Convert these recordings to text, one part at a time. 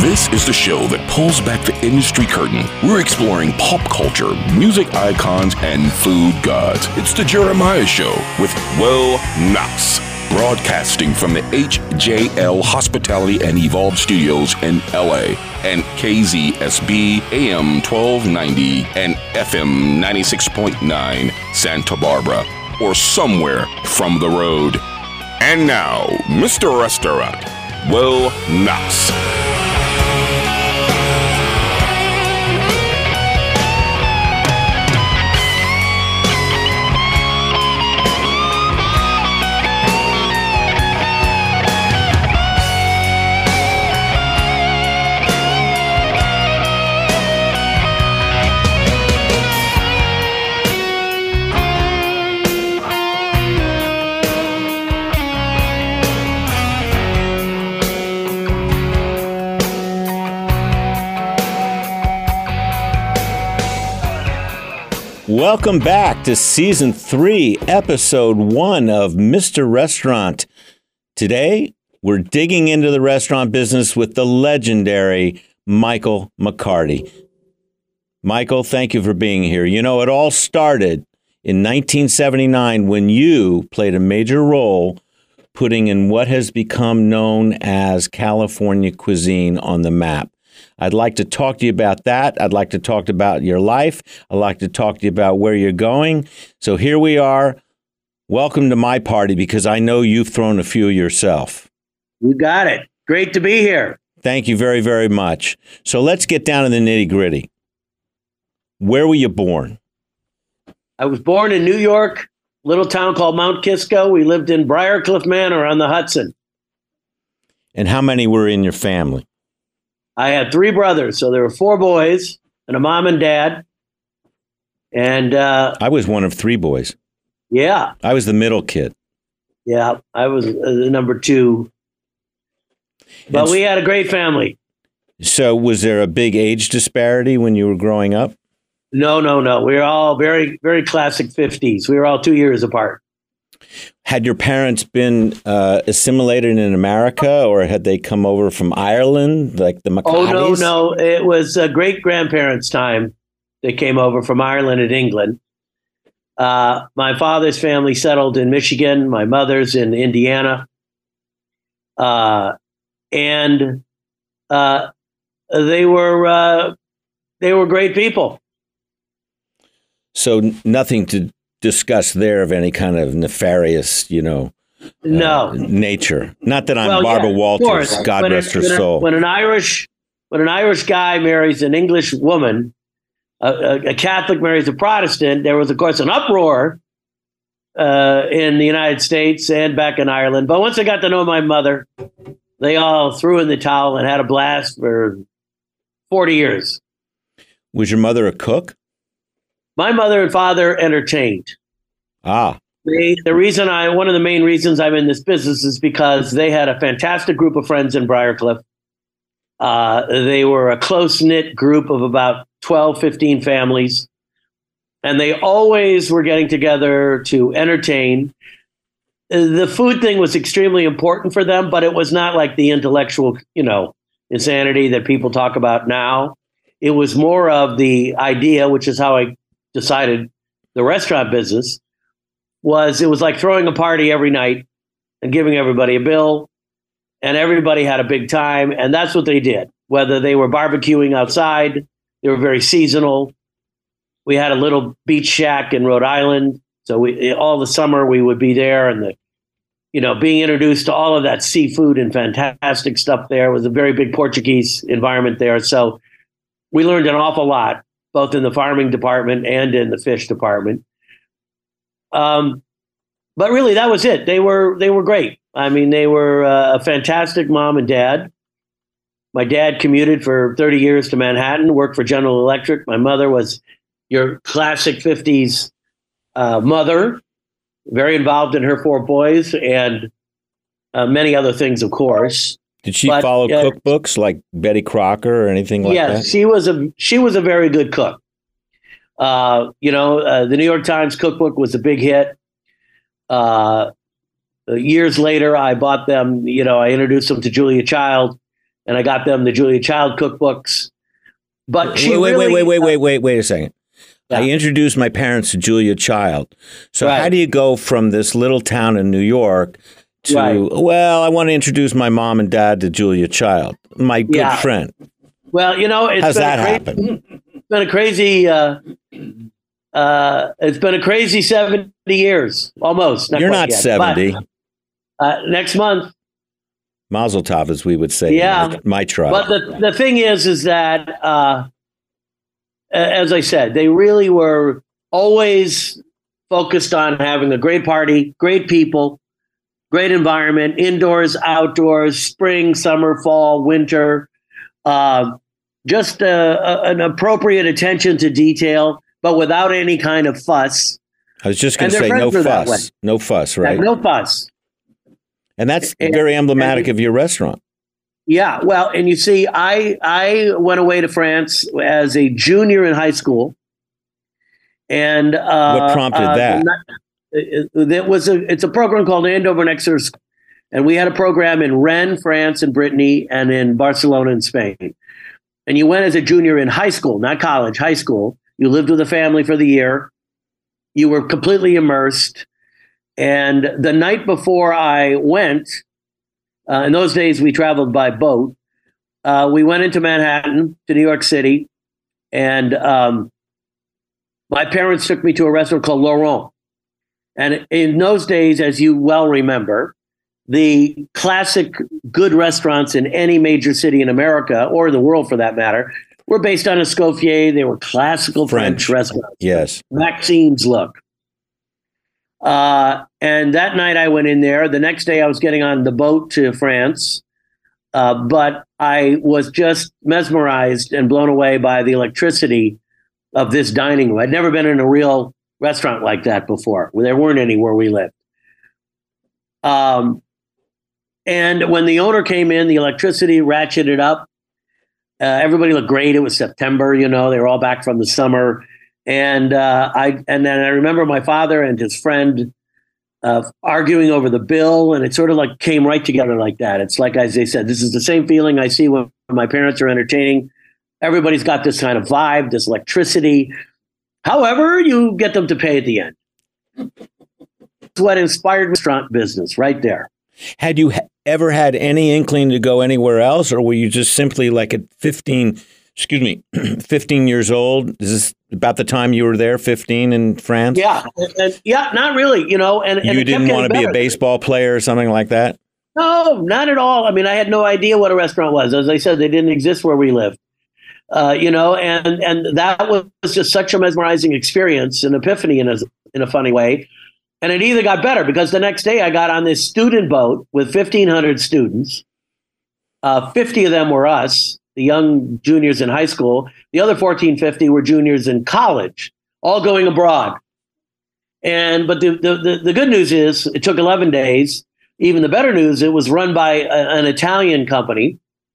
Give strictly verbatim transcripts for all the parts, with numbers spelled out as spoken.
This is the show that pulls back the industry curtain. We're exploring pop culture, music icons, and food gods. It's the Jeremiah Show with Will Knox, broadcasting from the H J L Hospitality and Evolve Studios in L A and K Z S B A M twelve ninety and F M ninety-six point nine Santa Barbara, or somewhere from the road. And now, Mister Restaurant, Will Knox. Welcome back to Season three, Episode one of Mister Restaurant. Today, we're digging into the restaurant business with the legendary Michael McCarty. Michael, thank you for being here. You know, it all started in nineteen seventy-nine when you played a major role putting in what has become known as California cuisine on the map. I'd like to talk to you about that. I'd like to talk about your life. I'd like to talk to you about where you're going. So here we are. Welcome to my party, because I know you've thrown a few yourself. You got it. Great to be here. Thank you very, very much. So let's get down to the nitty gritty. Where were you born? I was born in New York, little town called Mount Kisco. We lived in Briarcliff Manor on the Hudson. And how many were in your family? I had three brothers, so there were four boys and a mom and dad. And uh, I was one of three boys. Yeah. I was the middle kid. Yeah, I was uh, the number two. But and we had a great family. So was there a big age disparity when you were growing up? No, no, no. We were all very, very classic fifties. We were all two years apart. Had your parents been uh, assimilated in America, or had they come over from Ireland, like the McCartys? Oh, no, no. It was uh, great-grandparents' time. They came over from Ireland and England. Uh, my father's family settled in Michigan. My mother's in Indiana. Uh, and uh, they were uh, they were great people. So nothing to discuss there of any kind of nefarious, you know, no uh, nature. Not that I'm well, Barbara yeah, Walters, God when rest a, her when soul. A, when an Irish when an Irish guy marries an English woman, a, a, a Catholic marries a Protestant, there was, of course, an uproar uh, in the United States and back in Ireland. But once they got to know my mother, they all threw in the towel and had a blast for forty years. Was your mother a cook? My mother and father entertained. Ah. They, the reason I, one of the main reasons I'm in this business is because they had a fantastic group of friends in Briarcliff. Uh, they were a close-knit group of about twelve, fifteen families. And they always were getting together to entertain. The food thing was extremely important for them, but it was not like the intellectual, you know, insanity that people talk about now. It was more of the idea, which is how I decided the restaurant business, was it was like throwing a party every night and giving everybody a bill, and everybody had a big time. And that's what they did, whether they were barbecuing outside, they were very seasonal. We had a little beach shack in Rhode Island. So we, all the summer we would be there, and the, you know, being introduced to all of that seafood and fantastic stuff there. It was a very big Portuguese environment there. So we learned an awful lot, both in the farming department and in the fish department. Um, but really, that was it. They were they were great. I mean, they were uh, a fantastic mom and dad. My dad commuted for thirty years to Manhattan, worked for General Electric. My mother was your classic fifties uh, mother, very involved in her four boys and uh, many other things, of course. Did she but, follow uh, cookbooks like Betty Crocker or anything like yes, that? Yes, she was a she was a very good cook. Uh, you know, uh, the New York Times cookbook was a big hit. Uh, years later, I bought them. You know, I introduced them to Julia Child, and I got them the Julia Child cookbooks. But she wait, really, wait, wait, wait, wait, wait, wait a second. Yeah. I introduced my parents to Julia Child. So Right. how do you go from this little town in New York to, Right. well, I want to introduce my mom and dad to Julia Child, my good Yeah. friend. Well, you know, it's How's been that a cra- happen? It's been a crazy. Uh, uh, it's been a crazy seventy years, almost. You're quite not yet. seventy. But, uh, next month. Mazel tov, as we would say. Yeah. in my, my tribe. But the the thing is, is that uh, as I said, they really were always focused on having a great party, great people, great environment, indoors, outdoors, spring, summer, fall, winter. Uh, just uh, a, an appropriate attention to detail, but without any kind of fuss. I was just going and to their say no friends are that way. fuss. No fuss, right? No fuss. And that's And- very emblematic and- of your restaurant. Yeah, well, and you see, I I went away to France as a junior in high school, and uh, What prompted uh, that? It, it, it was a it's a program called Andover Next Year's, and we had a program in Rennes, France, and Brittany, and in Barcelona, in Spain. And you went as a junior in high school, not college, high school. You lived with a family for the year. You were completely immersed. And the night before I went, uh, in those days we traveled by boat. Uh, we went into Manhattan to New York City, and um, my parents took me to a restaurant called Laurent. And in those days, as you well remember, the classic good restaurants in any major city in America, or the world for that matter, were based on Escoffier. They were classical French, French. restaurants. Yes. Maxime's look. Uh, and that night I went in there. The next day I was getting on the boat to France. Uh, but I was just mesmerized and blown away by the electricity of this dining room. I'd never been in a real restaurant like that before. There weren't any where we lived. Um, and when the owner came in, the electricity ratcheted up. Uh, everybody looked great. It was September, you know, they were all back from the summer. And uh, I and then I remember my father and his friend uh, arguing over the bill, and it sort of like came right together like that. It's like, as they said, this is the same feeling I see when my parents are entertaining. Everybody's got this kind of vibe, this electricity. However, you get them to pay at the end. It's what inspired restaurant business right there. Had you ha- ever had any inkling to go anywhere else, or were you just simply like at fifteen, excuse me, fifteen years old? Is this about the time you were there, fifteen in France? Yeah, and, and, yeah, not really, you know. And, and You it kept didn't getting want to be a better. baseball player or something like that? No, not at all. I mean, I had no idea what a restaurant was. As I said, they didn't exist where we lived. Uh, you know, and and that was just such a mesmerizing experience, an epiphany in a in a funny way. And it either got better because the next day I got on this student boat with fifteen hundred students. Uh, fifty of them were us, the young juniors in high school. The other fourteen fifty were juniors in college, all going abroad. And but the the the, the good news is it took eleven days. Even the better news, it was run by a, an Italian company.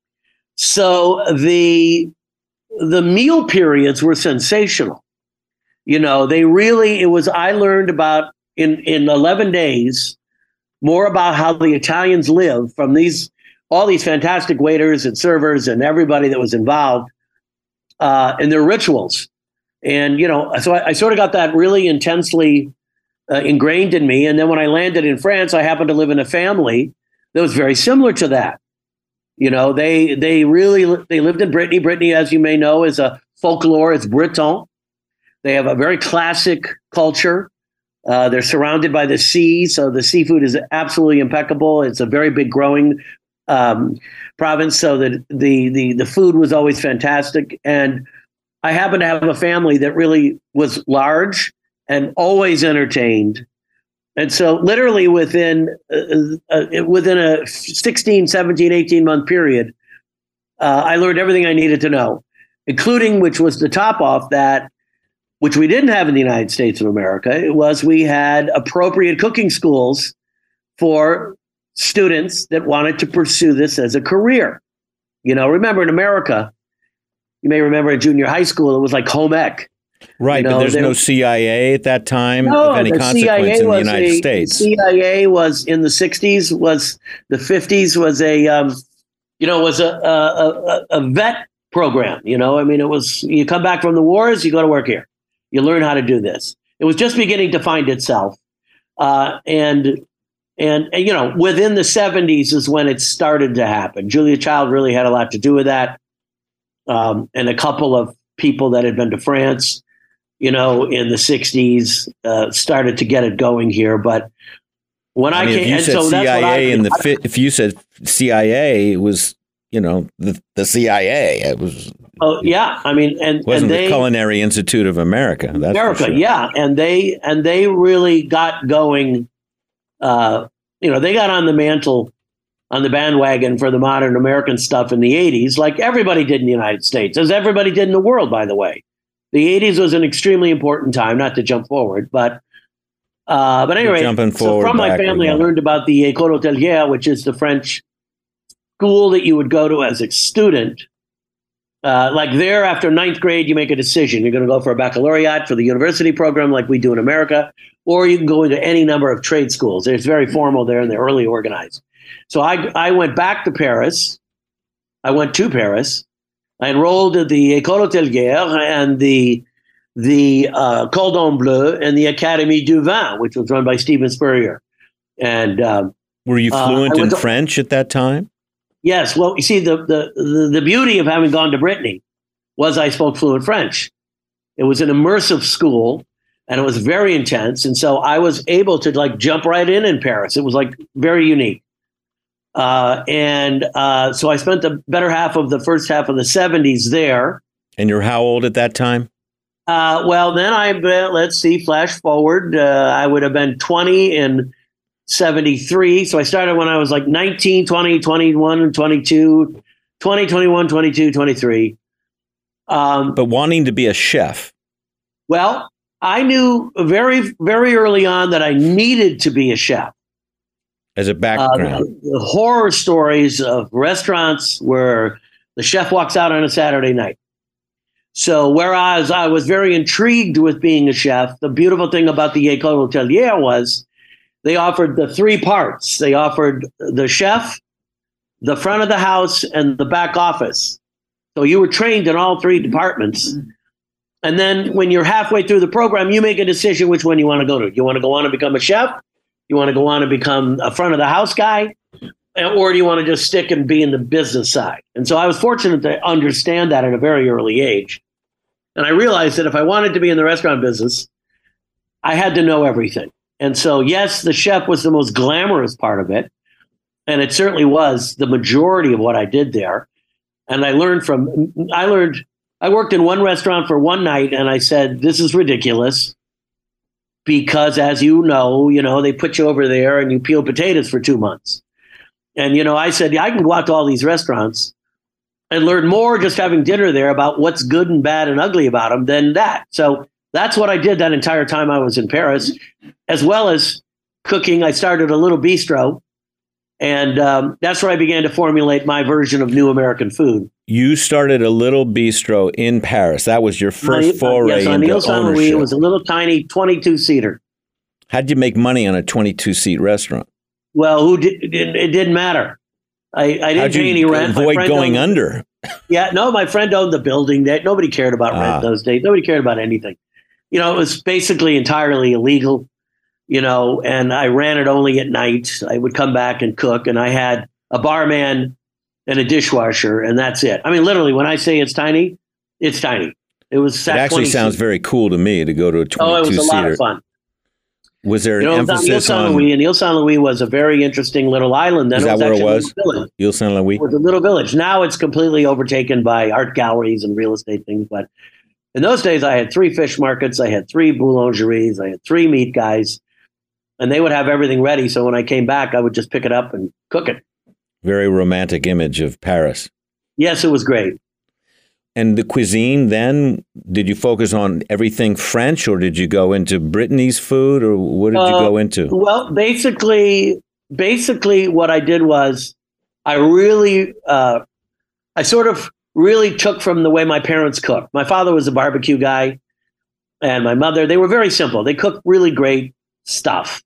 So the the meal periods were sensational. You know, they really, it was, I learned about in, in eleven days, more about how the Italians live from these, all these fantastic waiters and servers and everybody that was involved uh, in their rituals. And, you know, so I, I sort of got that really intensely uh, ingrained in me. And then when I landed in France, I happened to live in a family that was very similar to that. You know, they they really they lived in Brittany. Brittany, as you may know, is a folklore. It's Breton. They have a very classic culture. Uh, they're surrounded by the sea, so the seafood is absolutely impeccable. It's a very big growing um, province, so that the the the food was always fantastic. And I happen to have a family that really was large and always entertained. And so literally within uh, uh, within a sixteen, seventeen, eighteen month period, uh, I learned everything I needed to know, including, which was the top off that, which we didn't have in the United States of America, it was we had appropriate cooking schools for students that wanted to pursue this as a career. You know, remember in America, you may remember in junior high school, it was like home ec. Right, You know, but there's there- no C I A at that time No, of any the consequence C I A in the was United a- States. C I A was in the sixties, was the fifties, was a um, you know, was a, a, a, a vet program. You know, I mean, it was, you come back from the wars, you go to work here. You learn how to do this. It was just beginning to find itself. Uh, and, and, and, you know, within the seventies is when it started to happen. Julia Child really had a lot to do with that. Um, and a couple of people that had been to France, you know, in the sixties, uh, started to get it going here. But when I, I mean, came, if you and said so that's C I A what I, in the I, fi- if you said C I A, it was, you know, the the C I A. It was. Oh yeah, I mean, and wasn't and they, the Culinary Institute of America. That's America, for sure. yeah, and they and they really got going. Uh, you know, they got on the mantle, on the bandwagon for the modern American stuff in the eighties, like everybody did in the United States, as everybody did in the world, by the way. The eighties was an extremely important time, not to jump forward, but uh, but anyway, so from my family, I learned about the École Hôtelière, which is the French school that you would go to as a student. Uh, like there, after ninth grade, you make a decision. You're going to go for a baccalaureate for the university program like we do in America, or you can go into any number of trade schools. It's very formal there, and they're early organized. So I, I went back to Paris. I went to Paris. I enrolled at the École Hôtelière and the the uh, Cordon Bleu and the Académie du Vin, which was run by Steven Spurrier. And um, were you fluent uh, in to, French at that time? Yes. Well, you see, the, the the the beauty of having gone to Brittany was I spoke fluent French. It was an immersive school, and it was very intense. And so I was able to like jump right in in Paris. It was like very unique. Uh, and uh, so I spent the better half of the first half of the seventies there. And you're how old at that time? Uh, well, then I, let's see, flash forward. Uh, I would have been twenty in seventy-three. So I started when I was like nineteen, twenty, twenty-one, twenty-two, twenty, twenty-one, twenty-two, twenty-three. Um, but wanting to be a chef. Well, I knew very, very early on that I needed to be a chef. As a background. Uh, the, the horror stories of restaurants where the chef walks out on a Saturday night. So whereas I was very intrigued with being a chef, the beautiful thing about the École Hôtelière was they offered the three parts. They offered the chef, the front of the house, and the back office. So you were trained in all three departments. And then when you're halfway through the program, you make a decision which one you want to go to. You want to go on and become a chef? You want to go on and become a front of the house guy? Or do you want to just stick and be in the business side? And so I was fortunate to understand that at a very early age. And I realized that if I wanted to be in the restaurant business, I had to know everything. And so, yes, the chef was the most glamorous part of it. And it certainly was the majority of what I did there. And I learned from, I learned, I worked in one restaurant for one night and I said, this is ridiculous. Because as you know, you know, they put you over there and you peel potatoes for two months. And, you know, I said, yeah, I can go out to all these restaurants and learn more just having dinner there about what's good and bad and ugly about them than that. So that's what I did that entire time I was in Paris, as well as cooking. I started a little bistro, and um, that's where I began to formulate my version of new American food. You started a little bistro in Paris. That was your first My, foray yes, on into Ile Saint-Louis. ownership. It was a little tiny twenty-two seater. How'd you make money on a twenty-two seat restaurant? Well, who did, it, it didn't matter. I, I didn't How'd pay any you rent. avoid going owned, under? Yeah, no, my friend owned the building. That nobody cared about Ah. rent those days. Nobody cared about anything. You know, it was basically entirely illegal. You know, and I ran it only at night. I would come back and cook, and I had a barman and a dishwasher, and that's it. I mean, literally, when I say it's tiny, it's tiny. It was. It actually sounds very cool to me to go to a twenty-two seater. Oh, it was a lot of fun. Was there an you know, emphasis on on? and Ile Saint-Louis was a very interesting little island. Then Is it that was where it actually was? a little village. Ile Saint-Louis? It was a little village. Now it's completely overtaken by art galleries and real estate things. But in those days, I had three fish markets, I had three boulangeries, I had three meat guys, and they would have everything ready. So when I came back, I would just pick it up and cook it. Very romantic image of Paris. Yes, it was great. And the cuisine then, did you focus on everything French, or did you go into Brittany's food, or what did uh, you go into? Well, basically, basically what I did was I really, uh, I sort of really took from the way my parents cooked. My father was a barbecue guy, and my mother, they were very simple. They cooked really great stuff.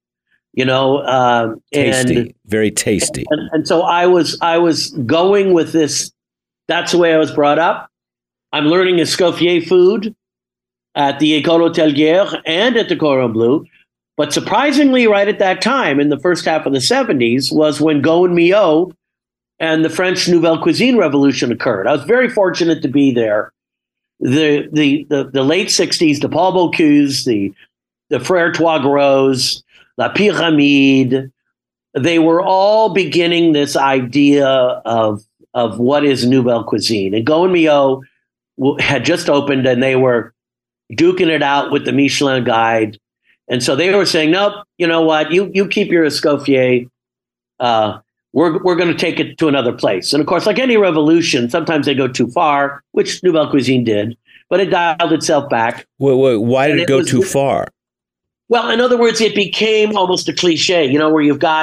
you know, um, tasty, and very tasty. And, and so I was, I was going with this. That's the way I was brought up. I'm learning Escoffier food at the École Hôtelière and at the Cordon Bleu. But surprisingly, right at that time, in the first half of the seventies, was when Gaud Millau and the French Nouvelle Cuisine revolution occurred. I was very fortunate to be there. The the the, the late sixties, the Paul Bocuse, the the Frère Trois Gros, La Pyramide, they were all beginning this idea of of what is Nouvelle Cuisine. And Gaud Millau had just opened, and they were duking it out with the Michelin Guide. And so they were saying, nope, you know what, you you keep your Escoffier. Uh, we're we're going to take it to another place. And of course, like any revolution, sometimes they go too far, which Nouvelle Cuisine did, but it dialed itself back. Wait, wait, why did it, it go was, too far? Well, in other words, it became almost a cliche, you know, where you've got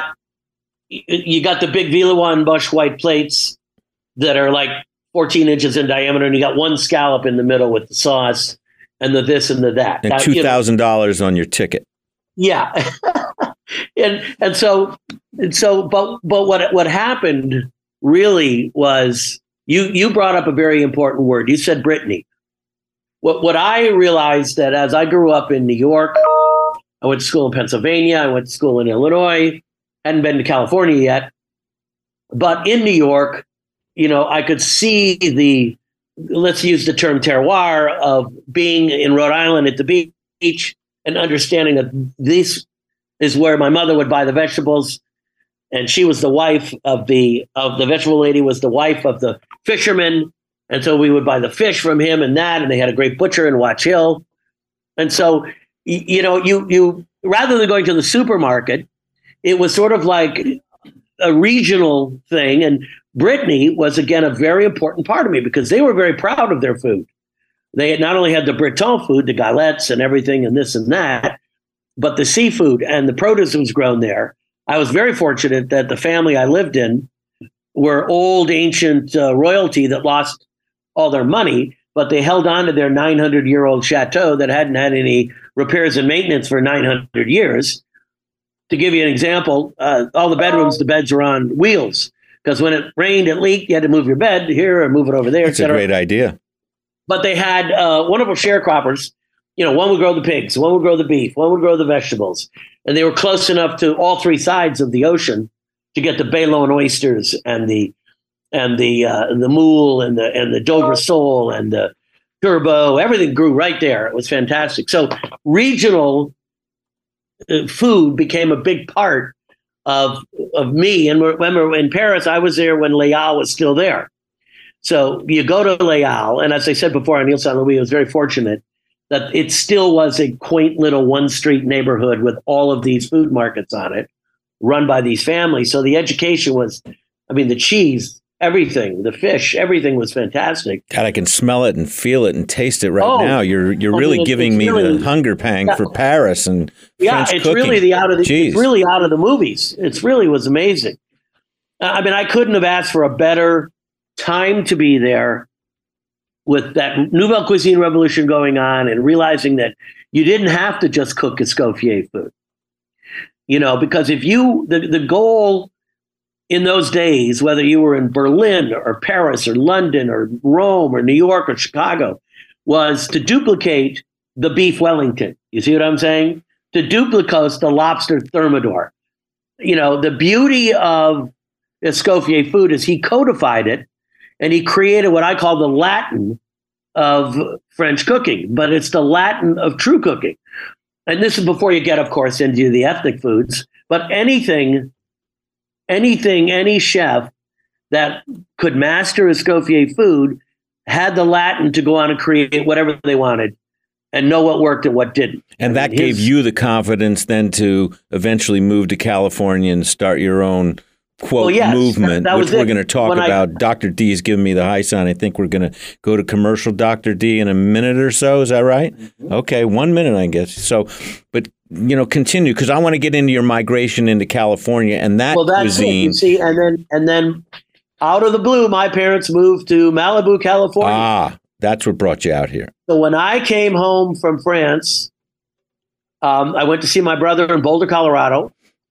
you got the big Villeroy and Bosch white plates that are like fourteen inches in diameter, and you got one scallop in the middle with the sauce and the this and the that. And two thousand dollars on your ticket. Yeah. and and so and so but but what what happened really was you you brought up a very important word. You said Brittany. What what I realized that as I grew up in New York, I went to school in Pennsylvania, I went to school in Illinois, hadn't been to California yet. But in New York, you know, I could see the, let's use the term terroir, of being in Rhode Island at the beach and understanding that this is where my mother would buy the vegetables. And she was the wife of the, of the vegetable lady was the wife of the fisherman. And so we would buy the fish from him and that, and they had a great butcher in Watch Hill. And so, you know, you, you, rather than going to the supermarket, it was sort of like a regional thing. And Brittany was, again, a very important part of me because they were very proud of their food. They had not only had the Breton food, the galettes and everything and this and that, but the seafood and the produce that was grown there. I was very fortunate that the family I lived in were old, ancient uh, royalty that lost all their money, but they held on to their nine hundred year old chateau that hadn't had any repairs and maintenance for nine hundred years. To give you an example, uh, all the bedrooms, the beds are on wheels because when it rained, it leaked, you had to move your bed here or move it over there. That's a great idea. But they had uh, wonderful sharecroppers. You know, one would grow the pigs, one would grow the beef, one would grow the vegetables. And they were close enough to all three sides of the ocean to get the Baylon oysters and the and the uh, the moule and the and the Dover sole and the turbot. Everything grew right there. It was fantastic. So regional uh, food became a big part of of me. And remember, in Paris, I was there when Les Halles was still there. So you go to Les Halles, and as I said before, on Ile Saint Louis, I was very fortunate that it still was a quaint little one-street neighborhood with all of these food markets on it, run by these families. So the education was, I mean, the cheese, everything, the fish, everything was fantastic. God, I can smell it and feel it and taste it right oh, now. You're you're I really mean, giving me really, the hunger pang yeah, for Paris and yeah, French it's cooking. really the out of the Jeez. it's really out of the movies. It's really was amazing. I mean, I couldn't have asked for a better time to be there with that Nouvelle Cuisine revolution going on and realizing that you didn't have to just cook Escoffier food. You know, because if you, the, the goal in those days, whether you were in Berlin or Paris or London or Rome or New York or Chicago, was to duplicate the beef Wellington. You see what I'm saying? To duplicate the lobster Thermidor. You know, the beauty of Escoffier food is he codified it and he created what I call the Latin of French cooking, but it's the Latin of true cooking. And this is before you get, of course, into the ethnic foods, but anything, anything, any chef that could master Escoffier food had the Latin to go on and create whatever they wanted and know what worked and what didn't. And that His, gave you the confidence then to eventually move to California and start your own quote well, yes, movement, that, that which we're going to talk when about. I, Doctor D is giving me the high sign. I think we're going to go to commercial Doctor D in a minute or so. Is that right? Mm-hmm. Okay, one minute, I guess. So, but you know, continue because I want to get into your migration into California and that well, that's cuisine. It, you see, and then and then out of the blue, my parents moved to Malibu, California. Ah, that's what brought you out here. So when I came home from France, um, I went to see my brother in Boulder, Colorado.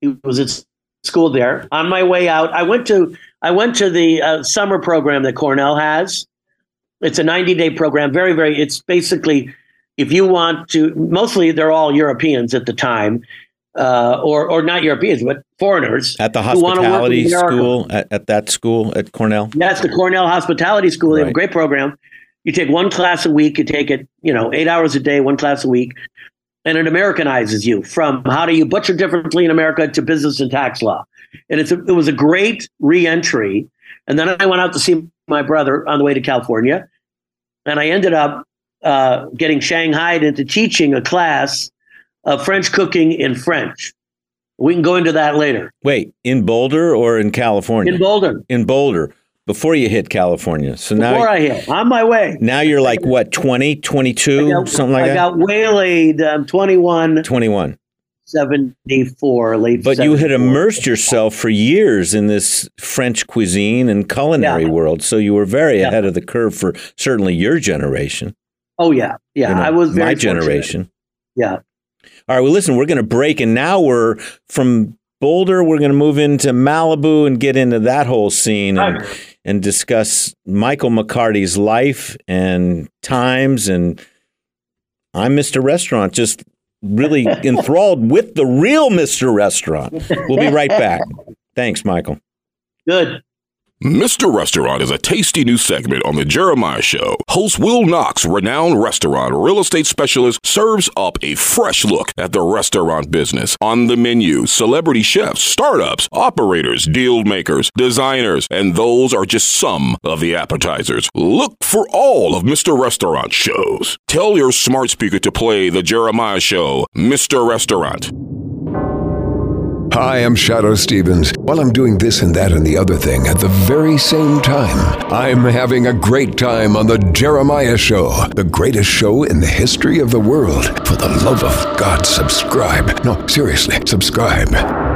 he was at school there. On my way out, I went to I went to the uh, summer program that Cornell has. It's a ninety day program. Very, very. It's basically, if you want to, mostly they're all Europeans at the time, uh, or or not Europeans, but foreigners at the hospitality school at, at that school at Cornell. That's the Cornell Hospitality School. They Right. have a great program. You take one class a week. You take it, you know, eight hours a day, one class a week, and it Americanizes you from how do you butcher differently in America to business and tax law. And it's a, it was a great reentry. And then I went out to see my brother on the way to California, and I ended up uh, getting shanghaied into teaching a class of French cooking in French. We can go into that later. Wait, in Boulder or in California? In Boulder. In Boulder, before you hit California. So now, Before I hit, on my way. now you're like, what, twenty, twenty-two, I got, something like I that? got waylaid. I'm twenty-one, twenty-one. seventy-four, late But you had seventy-four. immersed yourself for years in this French cuisine and culinary Yeah. world. So you were very Yeah. ahead of the curve for certainly your generation. Oh, yeah. Yeah. you know, I was very my fortunate. generation. Yeah. All right, well, listen, we're going to break, and now we're from Boulder, we're going to move into Malibu and get into that whole scene and, Right. and discuss Michael McCarty's life and times. And I'm Mister Restaurant, just really enthralled with the real Mister Restaurant. We'll be right back. Thanks, Michael. Good. Mister Restaurant is a tasty new segment on The Jeremiah Show. Host Will Knox, renowned restaurant real estate specialist, serves up a fresh look at the restaurant business. On the menu, celebrity chefs, startups, operators, deal makers, designers, and those are just some of the appetizers. Look for all of Mister Restaurant shows. Tell your smart speaker to play The Jeremiah Show, Mister Restaurant. Hi, I'm Shadow Stevens. While I'm doing this and that and the other thing at the very same time, I'm having a great time on The Jeremiah Show, the greatest show in the history of the world. For the love of God, subscribe. No, seriously, subscribe.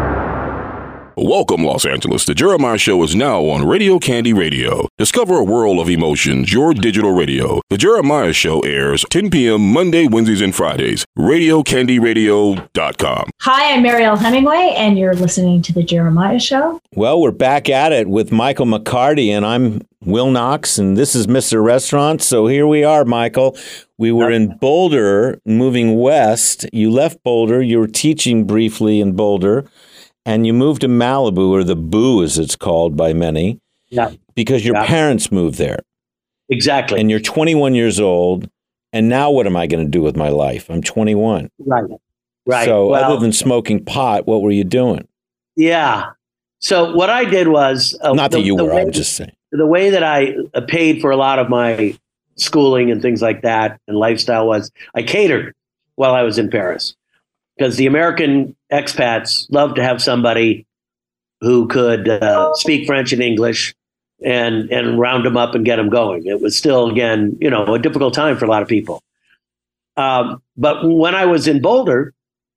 Welcome, Los Angeles. The Jeremiah Show is now on Radio Candy Radio. Discover a world of emotions, your digital radio. The Jeremiah Show airs ten p.m. Monday, Wednesdays, and Fridays. radio candy radio dot com. Hi, I'm Marielle Hemingway, and you're listening to The Jeremiah Show. Well, we're back at it with Michael McCarty, and I'm Will Knox, and this is Mister Restaurant. So here we are, Michael. We were in Boulder, moving west. You left Boulder. You were teaching briefly in Boulder. And you moved to Malibu, or the Boo, as it's called by many, Yeah. because your Yeah. parents moved there. Exactly. And you're twenty-one years old. And now what am I going to do with my life? I'm twenty-one. Right. Right. So Well, other than smoking pot, what were you doing? yeah. So what I did was uh, Not that the- you the were, way- I'm just saying. the way that I uh, paid for a lot of my schooling and things like that and lifestyle was I catered while I was in Paris, because the American expats love to have somebody who could uh, speak French and English and and round them up and get them going. It was still, again, you know, a difficult time for a lot of people. Um, but when I was in Boulder,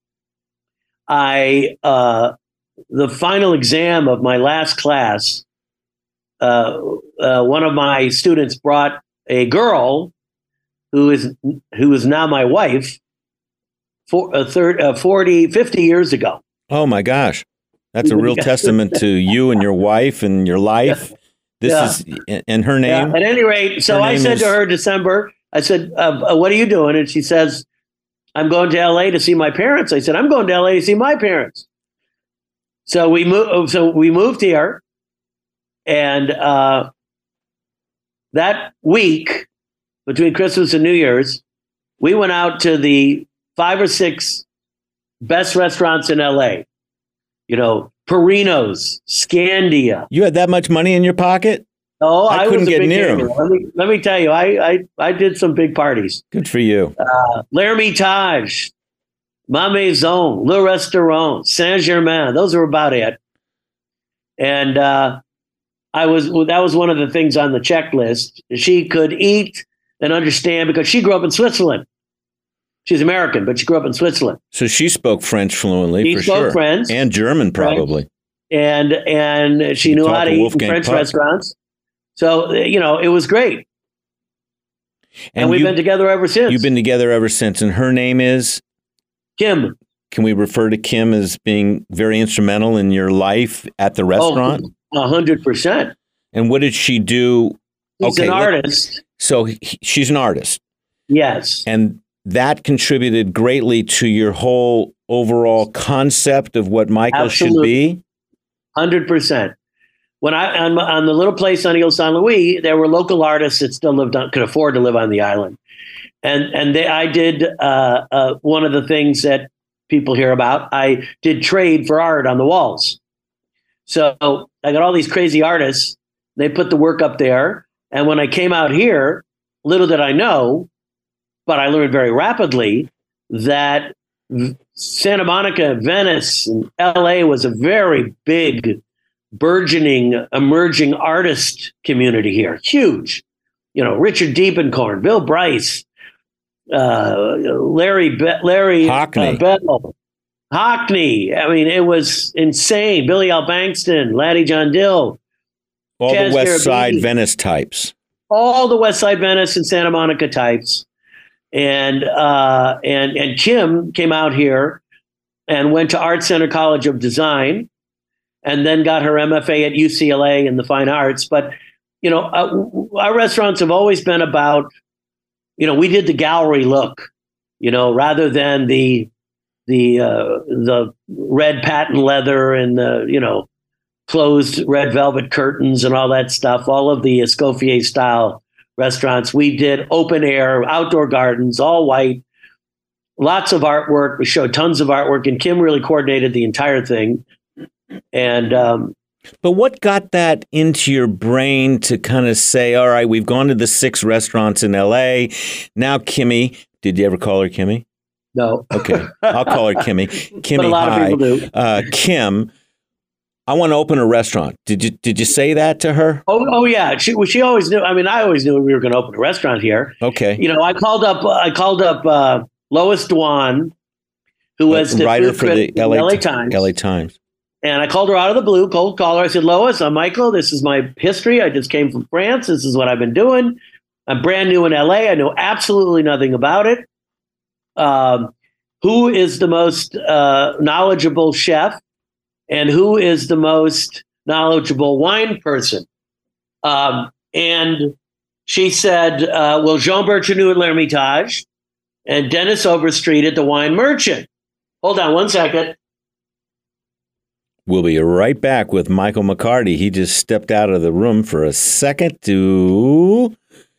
I uh, the final exam of my last class, uh, uh, one of my students brought a girl who is who is now my wife for a third uh, forty, fifty years ago. Oh, my gosh. That's a real testament to you and your wife and your life. This Yeah. is, and her Yeah, name? at any rate, so Her I name said is- to her December, I said, uh, uh, what are you doing? And she says, I'm going to L A to see my parents. I said, I'm going to L A to see my parents. So we moved. So we moved here, and uh, that week between Christmas and New Year's, we went out to the five or six best restaurants in L A. You know, Perino's, Scandia. You had that much money in your pocket? Oh, I I, couldn't was a get big near 'em. gamer. Let me, let me tell you, I, I I did some big parties. Good for you. Uh, L'Hermitage, Ma Maison, Le Restaurant, Saint Germain. Those are about it. And uh, I was well, that was one of the things on the checklist. She could eat and understand because she grew up in Switzerland. She's American, but she grew up in Switzerland. So she spoke French fluently, She for spoke sure. French. And German, probably. and and she You knew talk how to to eat in Wolfgang French Puck. restaurants. So you know, it was great, and, And we've you, been together ever since. you've been together ever since. And her name is Kim. can we refer to Kim as being very instrumental in your life at the restaurant? A hundred percent. And what did she do? She's okay, an let, artist. So he, she's an artist. Yes. And that contributed greatly to your whole overall concept of what Michael Absolutely. should be? one hundred percent. When I on, on the little place on Ile Saint Louis, there were local artists that still lived on, could afford to live on the island, and and they, I did uh, uh, one of the things that people hear about. I did trade for art on the walls, so I got all these crazy artists. They put the work up there, and when I came out here, little did I know, but I learned very rapidly that Santa Monica, Venice, and L A was a very big, burgeoning, emerging artist community here. Huge. You know, Richard Diepenkorn, Bill Bryce, uh, Larry Be- Larry Hockney. Uh, Bell, Hockney. I mean, it was insane. Billy Al Bankston, Laddie John Dill. All Chaz the West Garabedian. Side Venice types. All the West Side Venice and Santa Monica types. And uh, and and Kim came out here and went to Art Center College of Design, and then got her M F A at U C L A in the fine arts. But you know, uh, our restaurants have always been about, you know, we did the gallery look, you know, rather than the the uh, the red patent leather and the, you know, closed red velvet curtains and all that stuff. All of the Escoffier style restaurants. We did open air, outdoor gardens, all white, lots of artwork. We showed tons of artwork, and Kim really coordinated the entire thing. And um, but what got that into your brain to kind of say, all right, we've gone to the six restaurants in L A. Now, Kimmy, did you ever call her Kimmy? no, Okay, I'll call her Kimmy. Kimmy, but a lot hi. of people do. Uh, Kim, I want to open a restaurant. Did you did you say that to her? Oh, oh yeah. She she always knew. I mean, I always knew we were going to open a restaurant here. Okay. You know, I called up. I called up uh, Lois Dwan, who was the writer food for the critic in L A, L A Times. L A Times. And I called her out of the blue, cold call her. I said, Lois, I'm Michael. This is my history. I just came from France. This is what I've been doing. I'm brand new in L A. I know absolutely nothing about it. Um, who is the most uh, knowledgeable chef, and who is the most knowledgeable wine person? Um, and she said, uh, well, Jean Bertrand at L'Ermitage and Dennis Overstreet at the Wine Merchant. Hold on one second. We'll be right back with Michael McCarty. He just stepped out of the room for a second to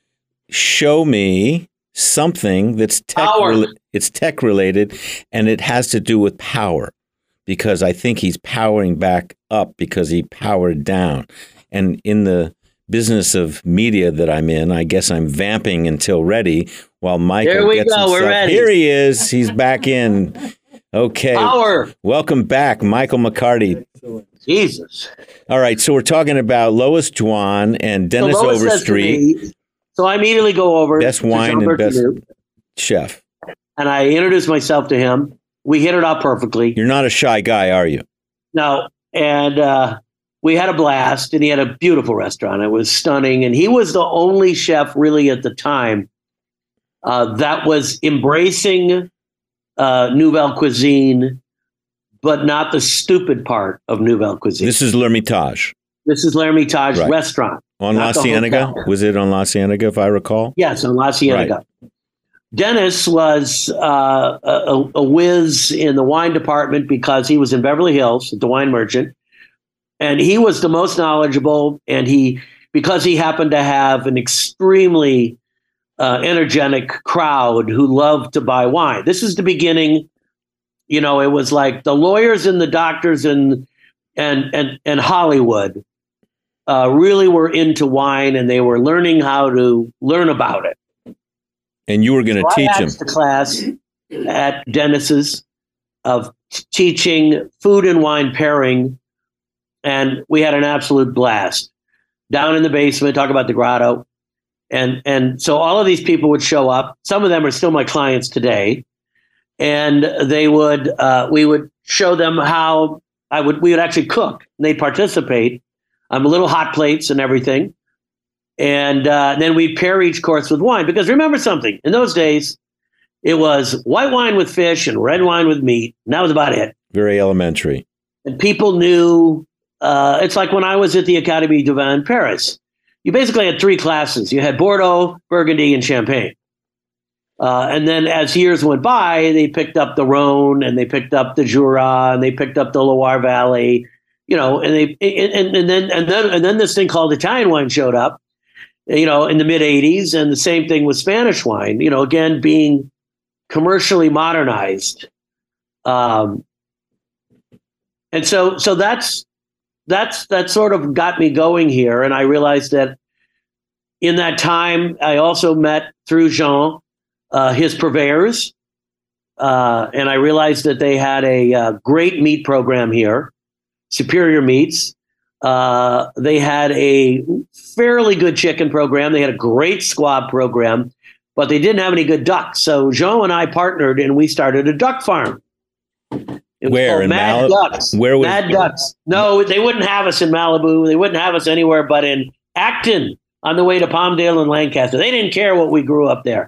show me something that's tech rela- it's tech related, and it has to do with power, because I think he's powering back up because he powered down. And in the business of media that I'm in, I guess I'm vamping until ready while Michael There we gets go. himself. We're ready. Here he is. He's back in. Okay. Power. Welcome back, Michael McCarty. Jesus. All right, so we're talking about Lois Dwan and Dennis So Lois says to Overstreet, me- So I immediately go over best to wine Jean and best Bertrand, chef. and I introduce myself to him. We hit it off perfectly. You're not a shy guy, are you? No, and uh, we had a blast, and he had a beautiful restaurant. It was stunning, and he was the only chef really at the time uh, that was embracing uh, Nouvelle Cuisine, but not the stupid part of Nouvelle Cuisine. This is L'Ermitage This is L'Ermitage Right. restaurant. on La Not the Cienega. hotel. Was it on La Cienega, if I recall? Yes, on La Cienega. Dennis was uh, a, a whiz in the wine department because he was in Beverly Hills at the Wine Merchant, and he was the most knowledgeable. And he, because he happened to have an extremely uh, energetic crowd who loved to buy wine. This is the beginning. You know, it was like the lawyers and the doctors and and and and Hollywood uh, really were into wine, and they were learning how to learn about it. And you were going to So teach I him. asked the class at Dennis's of t- teaching food and wine pairing, and we had an absolute blast down in the basement. Talk about the grotto, and and so all of these people would show up. Some of them are still my clients today, and they would uh, we would show them how I would we would actually cook. And they'd participate. I'm um, little hot plates and everything. And uh, then we pair each course with wine, because remember something, in those days, It was white wine with fish and red wine with meat. And that was about it. Very elementary. And people knew, uh, it's like when I was at the Académie du Vin in Paris. You basically had three classes. You had Bordeaux, Burgundy, and Champagne. Uh, and then as years went by, they picked up the Rhone, and they picked up the Jura, and they picked up the Loire Valley, you know, and they and, and then and then and then this thing called Italian wine showed up, you know, in the mid eighties, and the same thing with Spanish wine, you know, again being commercially modernized. Um, and so so that's that's that sort of got me going here, and I realized that in that time I also met through Jean uh, his purveyors, uh, and I realized that they had a uh, great meat program here, Superior Meats. Uh, they had a fairly good chicken program. They had a great squab program, but they didn't have any good ducks. So Jean and I partnered, and we started a duck farm. It was Where in Mad Malibu? Ducks. Where was Mad Ducks? No, they wouldn't have us in Malibu. They wouldn't have us anywhere but in Acton, on the way to Palmdale and Lancaster. They didn't care what we grew up there.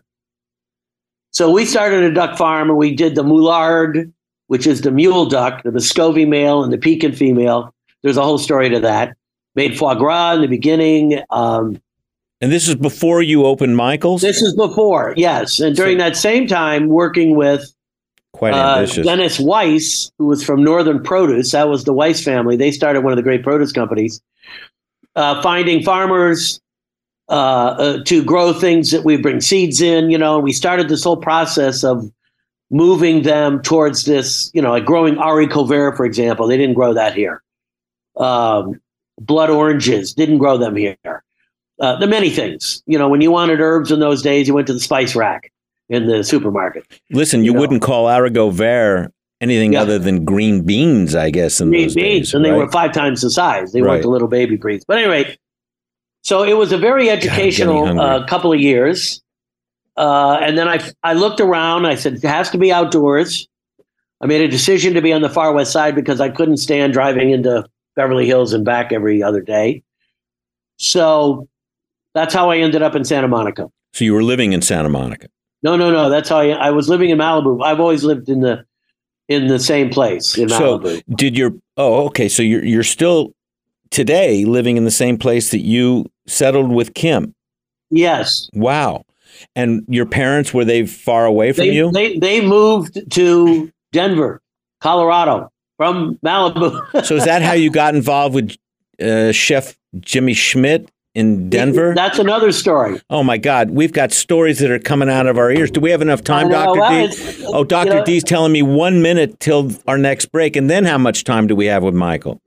So we started a duck farm, and we did the Moulard, which is the mule duck, the Muscovy male and the Pekin female. There's a whole story to that. Made foie gras in the beginning. Um, And this is before you opened Michael's? this is before, yes. And during that same time, working with Quite uh, ambitious. Dennis Weiss, who was from Northern Produce. That was the Weiss family. They started one of the great produce companies. Uh, finding farmers uh, uh, to grow things that we bring seeds in, you know, we started this whole process of moving them towards this, you know, like growing haricot vert, for example. They didn't grow that here. Um, blood oranges, didn't grow them here. Uh, the many things, you know, when you wanted herbs in those days, you went to the spice rack in the supermarket. Listen, you, you know. wouldn't call haricot vert anything Yeah. other than green beans, I guess, in Green those beans, days. and they right? were five times the size. They Right. weren't the little baby breeds. But anyway, so it was a very educational hungry. uh, couple of years. Uh, and then I, I looked around. I said, it has to be outdoors. I made a decision to be on the far west side because I couldn't stand driving into Beverly Hills and back every other day. So that's how I ended up in Santa Monica. So you were living in Santa Monica. No, no, no. That's how I, I was living in Malibu. I've always lived in the in the same place in Malibu. So did your oh okay, so you're you're still today living in the same place that you settled with Kim. Yes. Wow. And your parents, were they far away from They, you? they they moved to Denver, Colorado from Malibu. So is that how you got involved with uh, Chef Jimmy Schmidt in Denver? That's another story. Oh my God, we've got stories that are coming out of our ears. Do we have enough time, I know, Doctor well, D? it's- Oh, Doctor you know- D's telling me one minute till our next break, and then how much time do we have with Michael?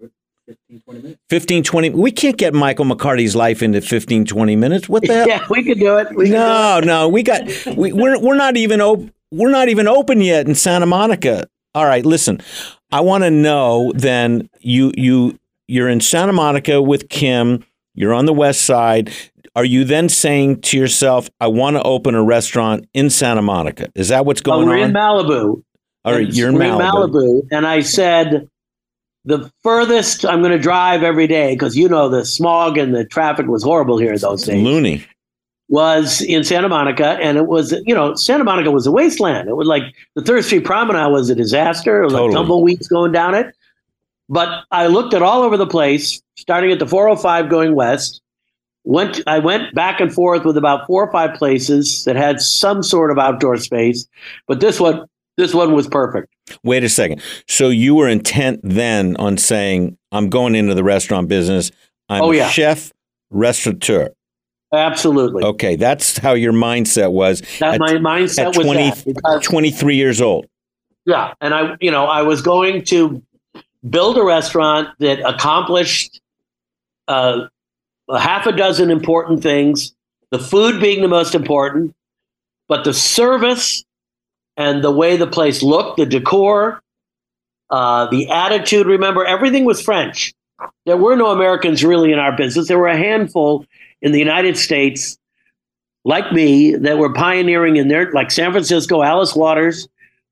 fifteen, twenty We can't get Michael McCarty's life into fifteen, twenty minutes. What the hell? Yeah, we could do it. We could No, no, we got we, we're we're not even op- we're not even open yet in Santa Monica. All right, listen, I want to know. Then you you you're in Santa Monica with Kim. You're on the west side. Are you then saying to yourself, "I want to open a restaurant in Santa Monica"? Is that what's do it. going Oh, we're on? in Malibu. All right, And you're in we're Malibu. And I said, the furthest I'm going to drive every day, because you know the smog and the traffic was horrible here those days, Loony. was in Santa Monica. And it was, you know, Santa Monica was a wasteland. It was like the Third Street Promenade was a disaster. It was Totally. like tumbleweeds going down it. But I looked at all over the place, starting at the four oh five going west. Went, I went back and forth with about four or five places that had some sort of outdoor space. But this one, this one was perfect. Wait a second. So you were intent then on saying, "I'm going into the restaurant business. I'm Oh, a yeah. chef, restaurateur." Absolutely. Okay, that's how your mindset was. That at, my mindset at was twenty, that because, twenty-three years old. yeah, and I, you know, I was going to build a restaurant that accomplished uh, a half a dozen important things. The food being the most important, but the service and the way the place looked, the decor, uh, the attitude. Remember, everything was French. There were no Americans really in our business. There were a handful in the United States, like me, that were pioneering in there, like San Francisco, Alice Waters.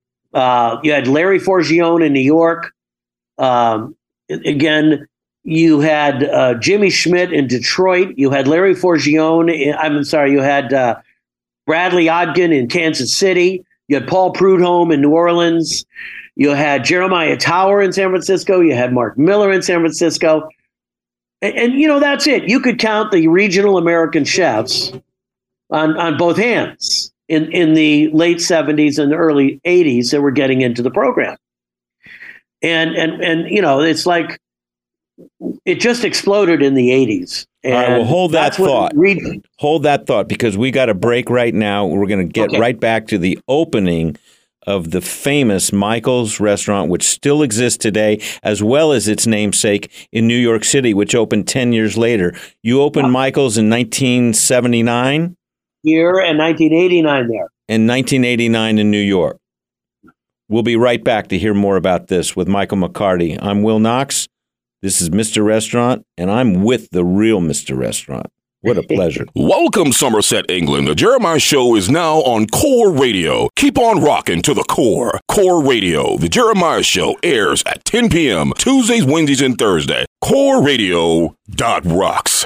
Uh, you had Larry Forgione in New York. Um, again, you had uh, Jimmy Schmidt in Detroit. You had Larry Forgione. In, I'm sorry, you had uh, Bradley Ogden in Kansas City. You had Paul Prudhomme in New Orleans. You had Jeremiah Tower in San Francisco. You had Mark Miller in San Francisco. And, and you know, that's it. You could count the regional American chefs on, on both hands in, in the late seventies and the early eighties that were getting into the program. And, and, and you know, it's like it just exploded in the eighties. All right, well, hold that thought. Re- hold that thought, because we got a break right now. We're going to get okay. right back to the opening of the famous Michael's Restaurant, which still exists today, as well as its namesake in New York City, which opened ten years later. You opened wow. Michael's in nineteen seventy-nine? Here and nineteen eighty-nine there. And nineteen eighty-nine in New York. We'll be right back to hear more about this with Michael McCarty. I'm Will Knox. This is Mister Restaurant, and I'm with the real Mister Restaurant. What a pleasure. Welcome, Somerset, England. The Jeremiah Show is now on Core Radio. Keep on rocking to the core. Core Radio. The Jeremiah Show airs at ten p.m. Tuesdays, Wednesdays, and Thursdays. Core Radio dot rocks.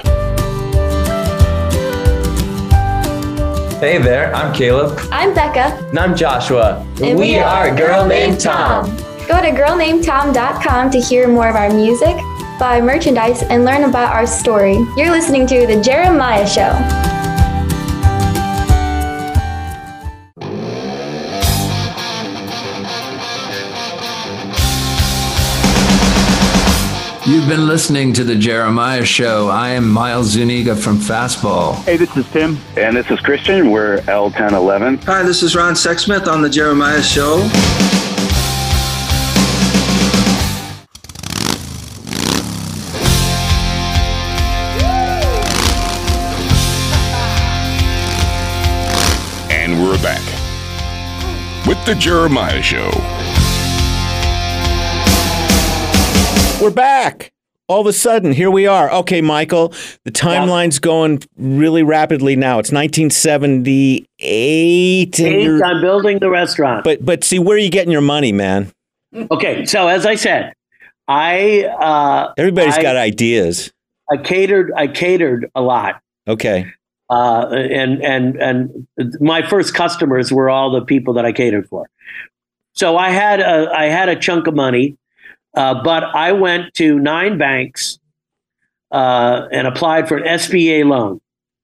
Hey there, I'm Caleb. I'm Becca. And I'm Joshua. And we, we are a Girl Named Tom. Go to girl named tom dot com to hear more of our music, buy merchandise, and learn about our story. You're listening to The Jeremiah Show. You've been listening to The Jeremiah Show. I am Miles Zuniga from Fastball. Hey, this is Tim. And this is Christian. We're L ten eleven. Hi, this is Ron Sexsmith on The Jeremiah Show. We're back with the Jeremiah Show. We're back. All of a sudden, here we are. Okay, Michael, the timeline's going really rapidly now. It's nineteen seventy-eight. Eight, I'm building the restaurant. But but see, where are you getting your money, man? Okay, so as I said, I uh, everybody's I, got ideas. I catered. I catered a lot. Okay. Uh, and and and my first customers were all the people that I catered for. So I had a I had a chunk of money, uh, but I went to nine banks uh, and applied for an S B A loan.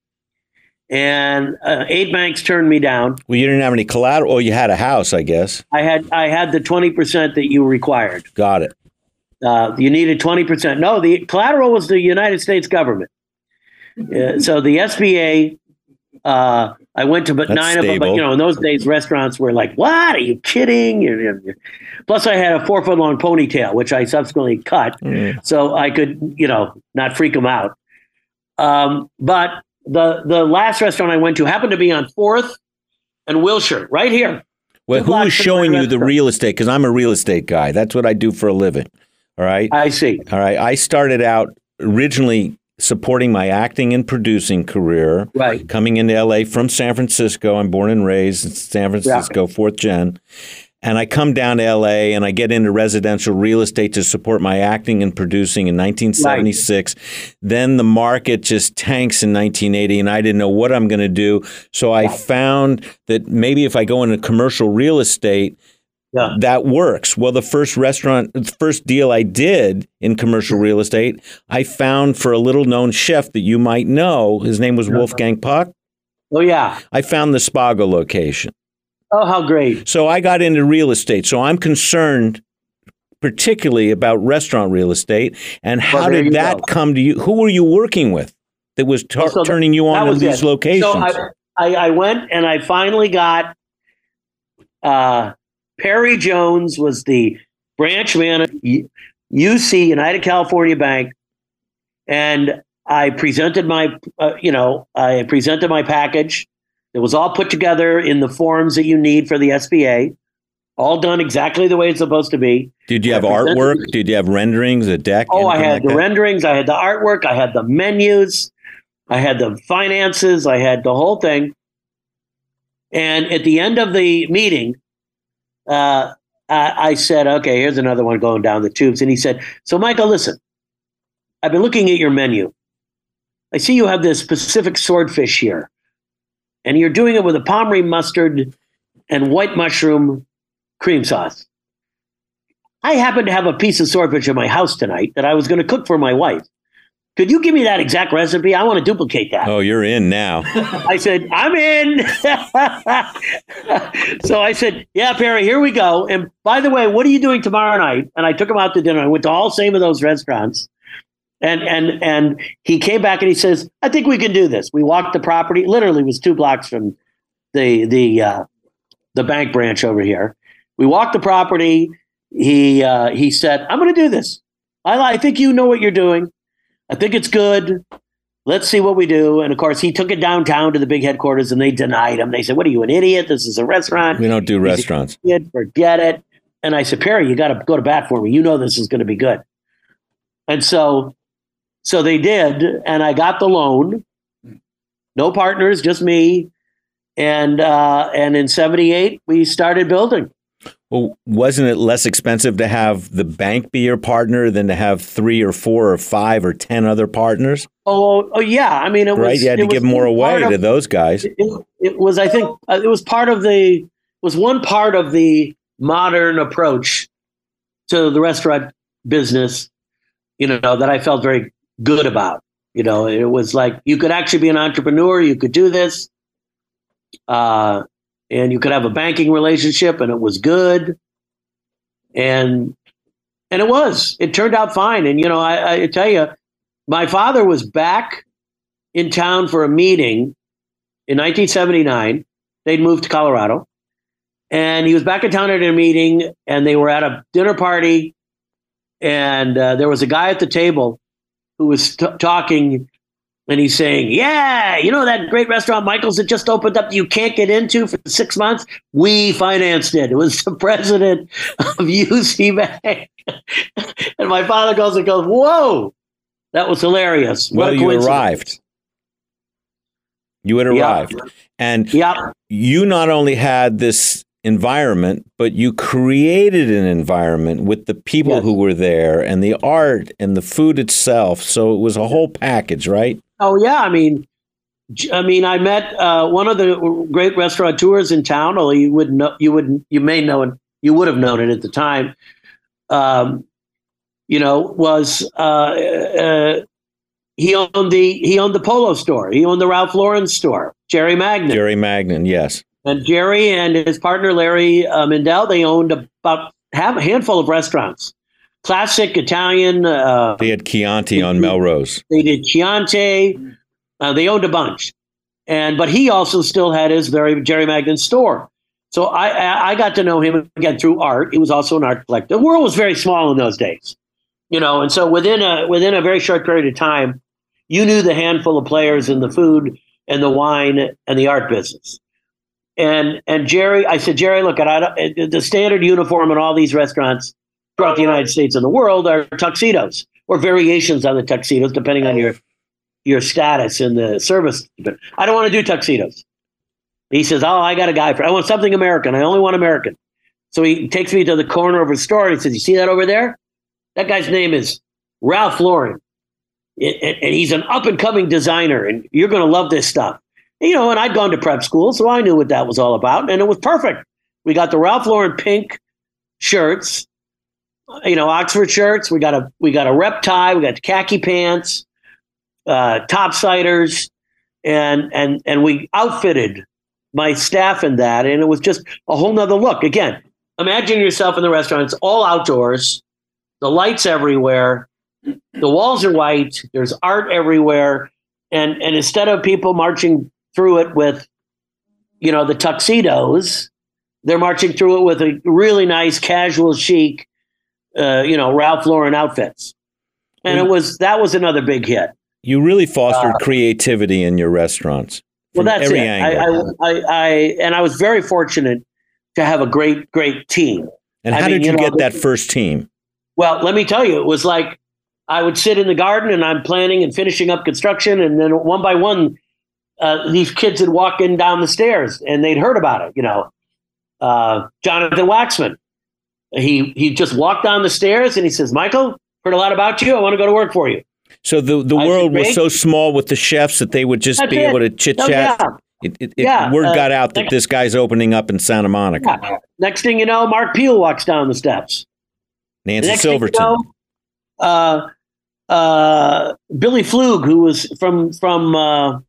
And uh, eight banks turned me down. Well, you didn't have any collateral. Oh, you had a house, I guess. I had I had the twenty percent that you required. Got it. Uh, you needed twenty percent. No, the collateral was the United States government. Uh, so the S B A, uh, I went to but That's nine stable. of them. But you know, in those days, restaurants were like, "What? Are you kidding?" You're, you're, you're. Plus, I had a four foot long ponytail, which I subsequently cut, mm. so I could, you know, not freak them out. Um, but the the last restaurant I went to happened to be on Fourth and Wilshire, right here. Well, who is showing you the real estate? Because I'm a real estate guy. That's what I do for a living. All right. I see. All right. I started out originally supporting my acting and producing career, right. Coming into L A from San Francisco. I'm born and raised in San Francisco, yeah. fourth gen. And I come down to L A and I get into residential real estate to support my acting and producing in nineteen seventy-six. Right. Then the market just tanks in nineteen eighty and I didn't know what I'm going to do. So I right. found that maybe if I go into commercial real estate, yeah. that works. Well, the first restaurant, the first deal I did in commercial real estate, I found for a little known chef that you might know. His name was Wolfgang Puck. Oh, yeah. I found the Spago location. Oh, how great. So I got into real estate. So I'm concerned particularly about restaurant real estate. And how well, did that go. come to you? Who were you working with that was t- so turning you on to these it. locations? So I, I, I went and I finally got... Uh, Perry Jones was the branch manager, U C, United California Bank, and I presented my, uh, you know, I presented my package. It was all put together in the forms that you need for the S B A, all done exactly the way it's supposed to be. Did you have artwork? Did you have renderings, a deck? Oh, I had like the that? renderings. I had the artwork. I had the menus. I had the finances. I had the whole thing. And at the end of the meeting, Uh, I, I said, okay, here's another one going down the tubes. And he said, so Michael, listen, I've been looking at your menu. I see you have this Pacific swordfish here. And you're doing it with a Pommery mustard and white mushroom cream sauce. I happen to have a piece of swordfish in my house tonight that I was going to cook for my wife. Could you give me that exact recipe? I want to duplicate that. Oh, you're in now. I said, I'm in. So I said, yeah, Perry, here we go. And by the way, what are you doing tomorrow night? And I took him out to dinner. I went to all same of those restaurants. And and and he came back and he says, I think we can do this. We walked the property. Literally, it was two blocks from the the uh, the bank branch over here. We walked the property. He uh, he said, I'm going to do this. I, I think you know what you're doing. I think it's good. Let's see what we do. And of course, he took it downtown to the big headquarters and they denied him. They said, what are you, an idiot? This is a restaurant. We don't do restaurants. Said, forget it. And I said, Perry, you got to go to bat for me. You know this is going to be good. And so, so they did. And I got the loan. No partners, just me. And uh, and in seventy-eight, we started building. Well, wasn't it less expensive to have the bank be your partner than to have three or four or five or ten other partners? Oh, oh yeah. I mean, it was right. You had to give more away of, to those guys. It, it was, I think, uh, it was part of the was one part of the modern approach to the restaurant business. You know, that I felt very good about. You know, it was like you could actually be an entrepreneur. You could do this. Uh, And you could have a banking relationship, and it was good, and and it was. It turned out fine. And you know, I, I tell you, my father was back in town for a meeting in nineteen seventy-nine. They'd moved to Colorado, and he was back in town at a meeting, and they were at a dinner party, and uh, there was a guy at the table who was t- talking. And he's saying, yeah, you know that great restaurant Michael's that just opened up you can't get into for six months? We financed it. It was the president of U C Bank. And my father goes and goes, whoa, that was hilarious. Well, you arrived. You had arrived. Yep. And yep. you not only had this environment, but you created an environment with the people yes. who were there and the art and the food itself. So it was a whole package, right? Oh yeah, I mean, I mean, I met uh, one of the great restaurateurs in town. Although you would know, you would, you may know it, you would have known it at the time. Um, you know, was uh, uh, he owned the he owned the Polo store. He owned the Ralph Lauren store. Jerry Magnin. Jerry Magnin, yes. And Jerry and his partner Larry uh, Mindell, they owned about half a handful of restaurants. Classic Italian. Uh, they had Chianti on Melrose. They did Chianti. Uh, they owned a bunch, and but he also still had his very Jerry Magnin store. So I, I I got to know him again through art. He was also an art collector. The world was very small in those days, you know, and so within a within a very short period of time, you knew the handful of players in the food and the wine and the art business. And and Jerry, I said, Jerry, look, I, the standard uniform in all these restaurants throughout the United States and the world are tuxedos or variations on the tuxedos, depending on your your status in the service. I don't want to do tuxedos. He says, oh, I got a guy for, I want something American. I only want American. So he takes me to the corner of his store. And he says, you see that over there? That guy's name is Ralph Lauren. It, and he's an up and coming designer, and you're going to love this stuff. You know, and I'd gone to prep school, so I knew what that was all about. And it was perfect. We got the Ralph Lauren pink shirts, you know, Oxford shirts. We got a we got a rep tie. We got the khaki pants, uh, topsiders, and and and we outfitted my staff in that, and it was just a whole nother look. Again, imagine yourself in the restaurant. It's all outdoors, the lights everywhere, the walls are white. There's art everywhere, and and instead of people marching through it with, you know, the tuxedos, they're marching through it with a really nice, casual, chic. Uh, you know, Ralph Lauren outfits. And it was, that was another big hit. You really fostered uh, creativity in your restaurants. Well, that's every it. Angle. I, I, I, and I was very fortunate to have a great, great team. And how I mean, did you, you know, get that first team? Well, let me tell you, it was like I would sit in the garden and I'm planning and finishing up construction. And then one by one, uh, these kids would walk in down the stairs and they'd heard about it. You know, uh, Jonathan Waxman. He he just walked down the stairs and he says, Michael, heard a lot about you. I want to go to work for you. So the, the world was so small with the chefs that they would just That's be it. able to chit Oh, chat. yeah. It, it, it Yeah, word uh, got out that next- this guy's opening up in Santa Monica. Yeah. Next thing you know, Mark Peel walks down the steps. Nancy Next thing you Silverton. know, uh, uh, Billy Flug, who was from from uh,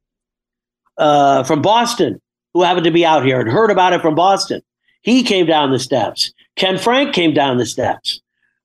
uh, from Boston, who happened to be out here and heard about it from Boston. He came down the steps. Ken Frank came down the steps.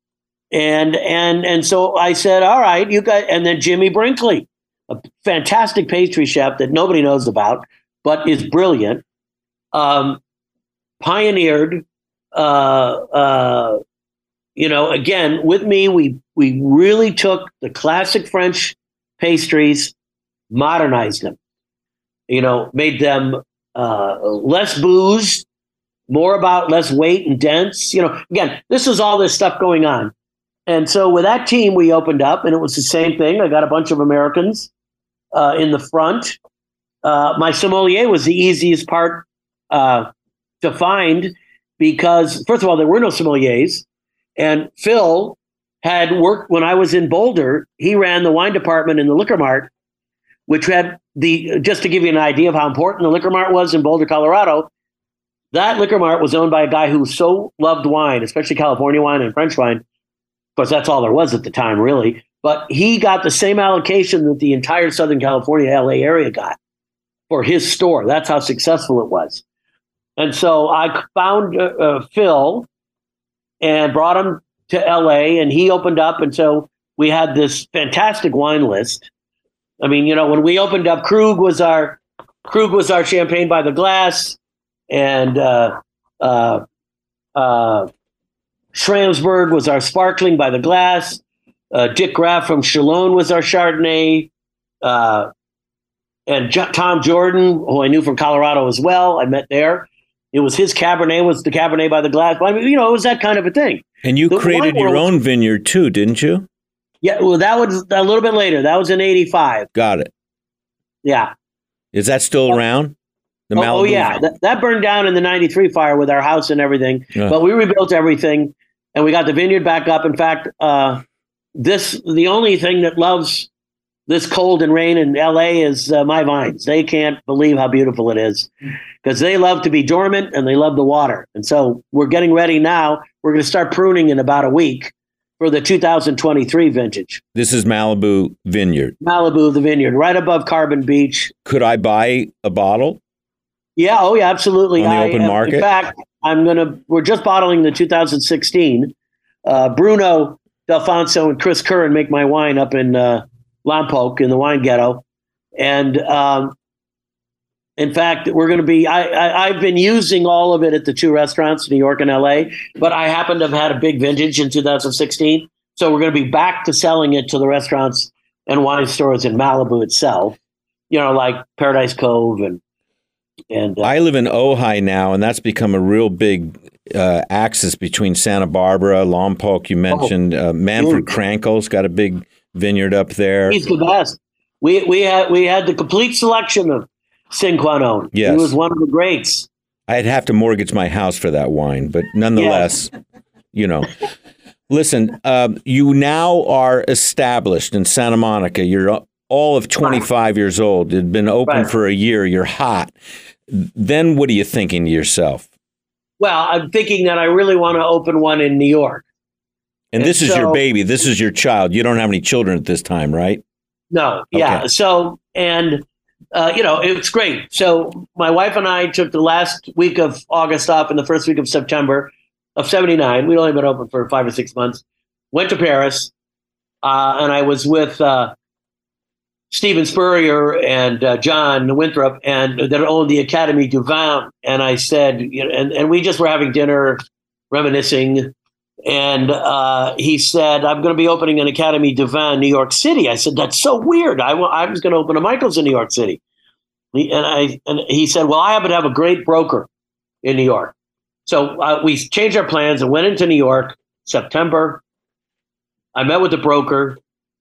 And and and so I said, all right, you guys, and then Jimmy Brinkley, a fantastic pastry chef that nobody knows about, but is brilliant, um, pioneered, uh, uh, you know, again, with me, we we really took the classic French pastries, modernized them, you know, made them uh, less booze, more about less weight and dense. You know, again, this is all this stuff going on. And so with that team, we opened up, and it was the same thing. I got a bunch of Americans uh, in the front. Uh, my sommelier was the easiest part uh, to find because, first of all, there were no sommeliers. And Phil had worked when I was in Boulder. He ran the wine department in the Liquor Mart, which had the, just to give you an idea of how important the Liquor Mart was in Boulder, Colorado, that Liquor Mart was owned by a guy who so loved wine, especially California wine and French wine. Because that's all there was at the time, really. But he got the same allocation that the entire Southern California, L A area got for his store. That's how successful it was. And so I found uh, uh, Phil and brought him to L A, and he opened up. And so we had this fantastic wine list. I mean, you know, when we opened up, Krug was our Krug was our champagne by the glass, and uh, uh, uh, Schramsberg was our sparkling by the glass. Uh, Dick Graff from Chalon was our Chardonnay. Uh, and J- Tom Jordan, who I knew from Colorado as well, I met there. It was his Cabernet, was the Cabernet by the glass. I mean, you know, it was that kind of a thing. And you The created wine your world- own vineyard too, didn't you? Yeah, well, that was a little bit later. That was in eighty-five. Got it. Yeah. Is that still around? The Oh, Malibu? oh, yeah. That, that burned down in the ninety-three fire with our house and everything. Yeah. But we rebuilt everything, and we got the vineyard back up. In fact, uh, this the only thing that loves this cold and rain in L A is uh, my vines. They can't believe how beautiful it is because they love to be dormant and they love the water. And so we're getting ready now. We're going to start pruning in about a week for the two thousand twenty-three vintage. This is Malibu Vineyard. Malibu, the vineyard, right above Carbon Beach. Could I buy a bottle? Yeah, oh yeah, absolutely. On the I, open uh, market? In fact, I'm gonna. We're just bottling the two thousand sixteen. Uh, Bruno D'Alfonso and Chris Curran make my wine up in uh, Lompoc in the wine ghetto, and um, in fact, we're going to be. I, I I've been using all of it at the two restaurants, New York and L A. But I happen to have had a big vintage in two thousand sixteen, so we're going to be back to selling it to the restaurants and wine stores in Malibu itself. You know, like Paradise Cove and. And uh, I live in Ojai now, and that's become a real big uh, axis between Santa Barbara, Lompoc. You mentioned uh, Manfred Krankel's got a big vineyard up there. He's the best. We we had we had the complete selection of Cinquanon. Yes. He was one of the greats. I'd have to mortgage my house for that wine, but nonetheless, you know. Listen, um, you now are established in Santa Monica. You're all of twenty-five years old. You've been open Right. for a year. You're hot. Then what are you thinking to yourself? Well, I'm thinking that I really want to open one in New York. And this And is your so- baby. This is your child. You don't have any children at this time, right? No, yeah. Okay. So, and, uh, you know, it's great. So my wife and I took the last week of August off and the first week of September of seventy-nine. We'd only been open for five or six months. Went to Paris, uh, and I was with uh, Stephen Spurrier and uh, John Winthrop, and that owned the Academy du Vin. And I said, you know, and, and we just were having dinner, reminiscing. And uh, he said, I'm going to be opening an Academy du Vin in New York City. I said, that's so weird. I, wa- I was going to open a Michael's in New York City. He, and, I, and he said, well, I happen to have a great broker in New York. So uh, we changed our plans and went into New York, September. I met with the broker.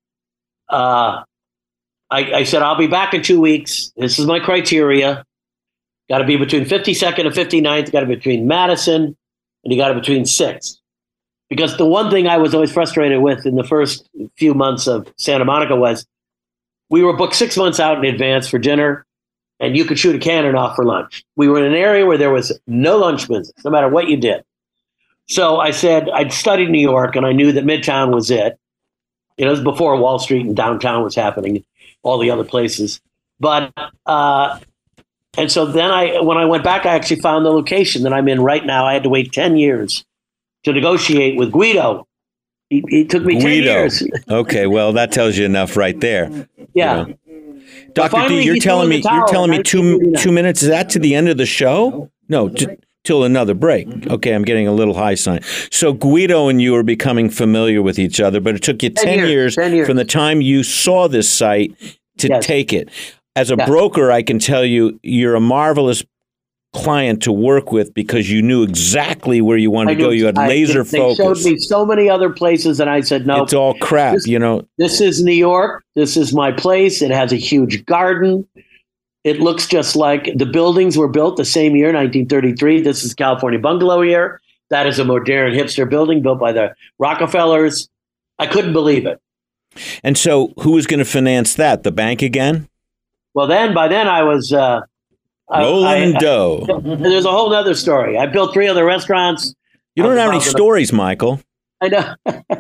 Uh, I, I said, I'll be back in two weeks. This is my criteria. Got to be between fifty-second and fifty-ninth. Got to be between Madison, and you got to be between sixth. Because the one thing I was always frustrated with in the first few months of Santa Monica was we were booked six months out in advance for dinner, and you could shoot a cannon off for lunch. We were in an area where there was no lunch business, no matter what you did. So I said, I'd studied New York, and I knew that Midtown was it. You know, it was before Wall Street and downtown was happening, all the other places. But, uh, and so then I, when I went back, I actually found the location that I'm in right now. I had to wait ten years to negotiate with Guido. He, he took me Guido. ten years. Okay, well, that tells you enough right there. Yeah. You know. Doctor D, you're telling me you're telling me two two minutes. Is that to the end of the show? No, t- till another break. Okay, I'm getting a little high sign. So Guido and you are becoming familiar with each other, but it took you ten, ten, years, years, ten years from the time you saw this site to yes. take it. As a yes. broker, I can tell you you're a marvelous client to work with because you knew exactly where you wanted I to go. You had I, laser they, focus. They showed me so many other places, and I said, no. It's all crap, this, you know. This is New York. This is my place. It has a huge garden. It looks just like the buildings were built the same year, nineteen thirty-three. This is California Bungalow here. That is a modern hipster building built by the Rockefellers. I couldn't believe it. And so who was going to finance that? The bank again? Well, then, by then I was... Uh, Rolling dough. There's a whole other story. I built three other restaurants. You don't have any stories, the- Michael. I know.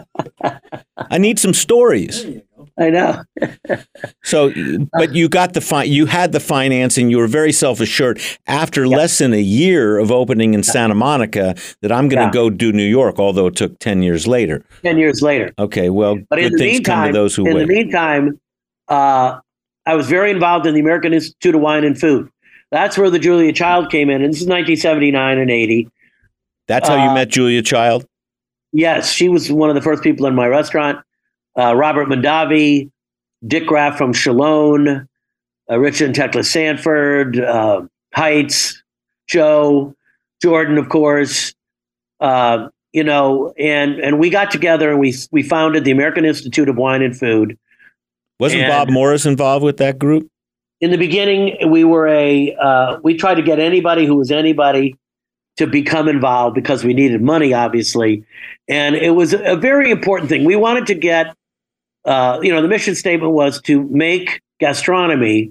I need some stories. I know. So, but you got the fi- you had the financing. You were very self-assured. After yeah. less than a year of opening in Santa Monica, that I'm going to yeah. go do New York, although it took ten years later. Ten years later. Okay, well, but good in the things meantime, come to those who in wait. In the meantime, uh, I was very involved in the American Institute of Wine and Food. That's where the Julia Child came in, and this is nineteen seventy-nine and eighty. That's how uh, you met Julia Child? Yes, she was one of the first people in my restaurant. Uh, Robert Mondavi, Dick Graff from Chalone, uh, Richard and Tekla Sanford, uh, Heights, Joe, Jordan, of course. Uh, you know, and and we got together and we we founded the American Institute of Wine and Food. Wasn't and Bob Morris involved with that group? In the beginning, we were a uh, we tried to get anybody who was anybody to become involved because we needed money, obviously, and it was a very important thing. We wanted to get, uh, you know, the mission statement was to make gastronomy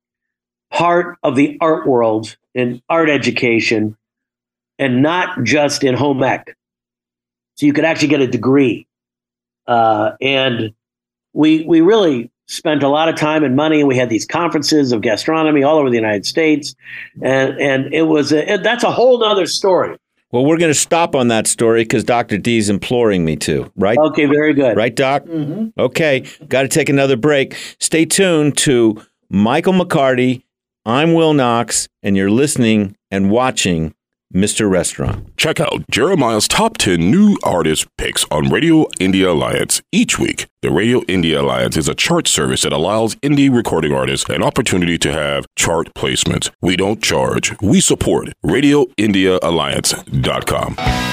part of the art world and art education, and not just in home ec. So you could actually get a degree, uh, and we we really spent a lot of time and money, and we had these conferences of gastronomy all over the United States, and and it was a, it, that's a whole other story. Well, we're going to stop on that story because Doctor D's imploring me to, right? Okay, very good. Right, Doc? Mm-hmm. Okay, got to take another break. Stay tuned to Michael McCarty. I'm Will Knox, and you're listening and watching Mister Restaurant. Check out Jeremiah's top ten new artist picks on Radio India Alliance each week. The Radio India Alliance is a chart service that allows indie recording artists an opportunity to have chart placements. We don't charge. We support radio india alliance dot com.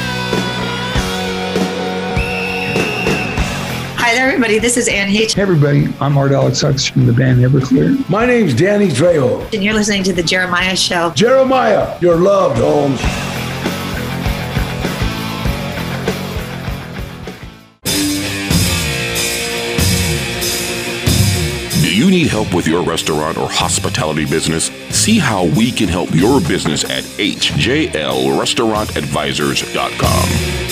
Hi there, everybody. This is Ann H. Hey, everybody. I'm Art Alex Hux from the band Everclear. My name's Danny Trejo. And you're listening to The Jeremiah Show. Jeremiah, you're loved, Holmes. Do you need help with your restaurant or hospitality business? See how we can help your business at H J L restaurant advisors dot com.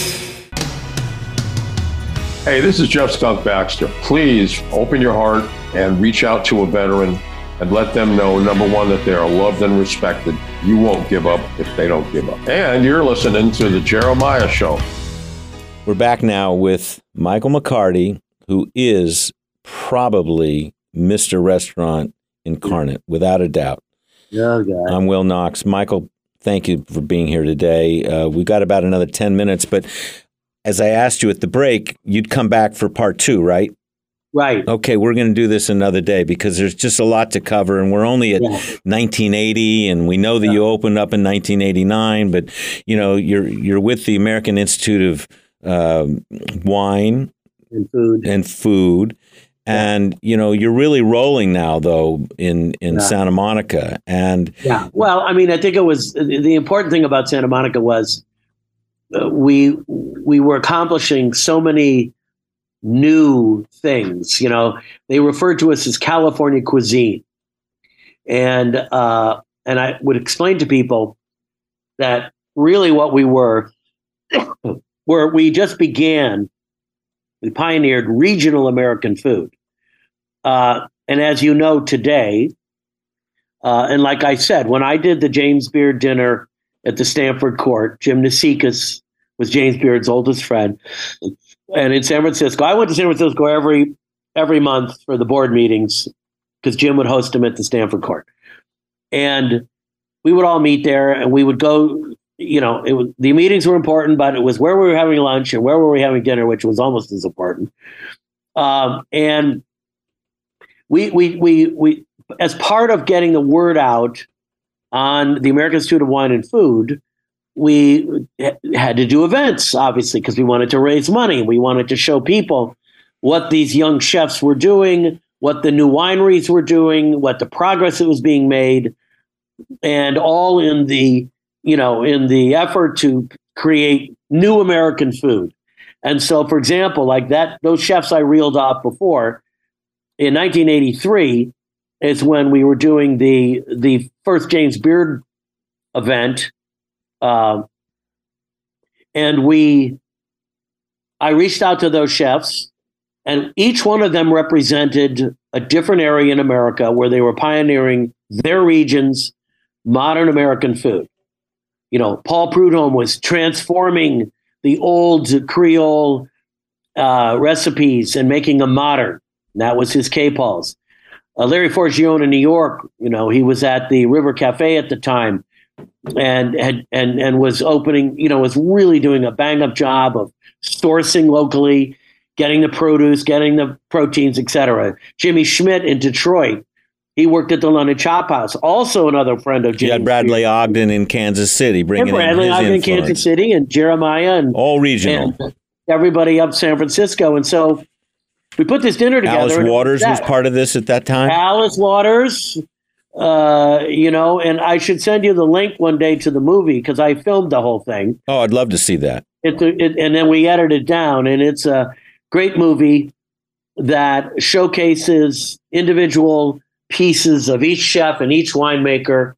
Hey, this is Jeff Skunk Baxter. Please open your heart and reach out to a veteran and let them know, number one, that they are loved and respected. You won't give up if they don't give up. And you're listening to The Jeremiah Show. We're back now with Michael McCarty, who is probably Mister Restaurant incarnate, without a doubt. Yeah, guy. I'm Will Knox. Michael, thank you for being here today. Uh, we've got about another ten minutes, but as I asked you at the break, you'd come back for part two, right? Right. Okay, we're going to do this another day because there's just a lot to cover, and we're only at yeah. nineteen eighty, and we know that yeah. you opened up in nineteen eighty-nine, but you know you're you're with the American Institute of uh, Wine and Food, and food, yeah. and you know you're really rolling now, though, in in yeah. Santa Monica, and yeah. Well, I mean, I think it was the important thing about Santa Monica was uh, we we were accomplishing so many new things. You know, they referred to us as California cuisine. And uh, and I would explain to people that really what we were, were we just began, we pioneered regional American food. Uh, and as you know today, uh, and like I said, when I did the James Beard dinner at the Stanford Court, Jim Nasikas was James Beard's oldest friend. And in San Francisco, I went to San Francisco every every month for the board meetings because Jim would host them at the Stanford Court. And we would all meet there and we would go, you know, it was, the meetings were important, but it was where we were having lunch and where were we having dinner, which was almost as important. Um, and we, we, we, we, as part of getting the word out on the American Institute of Wine and Food, we had to do events, obviously, because we wanted to raise money. We wanted to show people what these young chefs were doing, what the new wineries were doing, what the progress that was being made, and all in the, you know, in the effort to create new American food. And so, for example, like that, those chefs I reeled off before, in nineteen eighty-three is when we were doing the the first James Beard event. Uh, and we, I reached out to those chefs, and each one of them represented a different area in America where they were pioneering their region's modern American food. You know, Paul Prudhomme was transforming the old Creole uh, recipes and making them modern. And that was his K-Pauls. Uh, Larry Forgione in New York, you know, he was at the River Cafe at the time. And had and and was opening, you know, was really doing a bang up job of sourcing locally, getting the produce, getting the proteins, et cetera. Jimmy Schmidt in Detroit, he worked at the London Chop House, also another friend of Jimmy. You had Bradley Beard. Ogden in Kansas City, bringing and Bradley in his Ogden influence. in Kansas City, and Jeremiah, and all regional, and everybody up San Francisco, and so we put this dinner together. Alice Waters was, was part of this at that time. Alice Waters. Uh, you know, and I should send you the link one day to the movie because I filmed the whole thing. Oh, I'd love to see that. It, it, and then we edited it down, and it's a great movie that showcases individual pieces of each chef and each winemaker.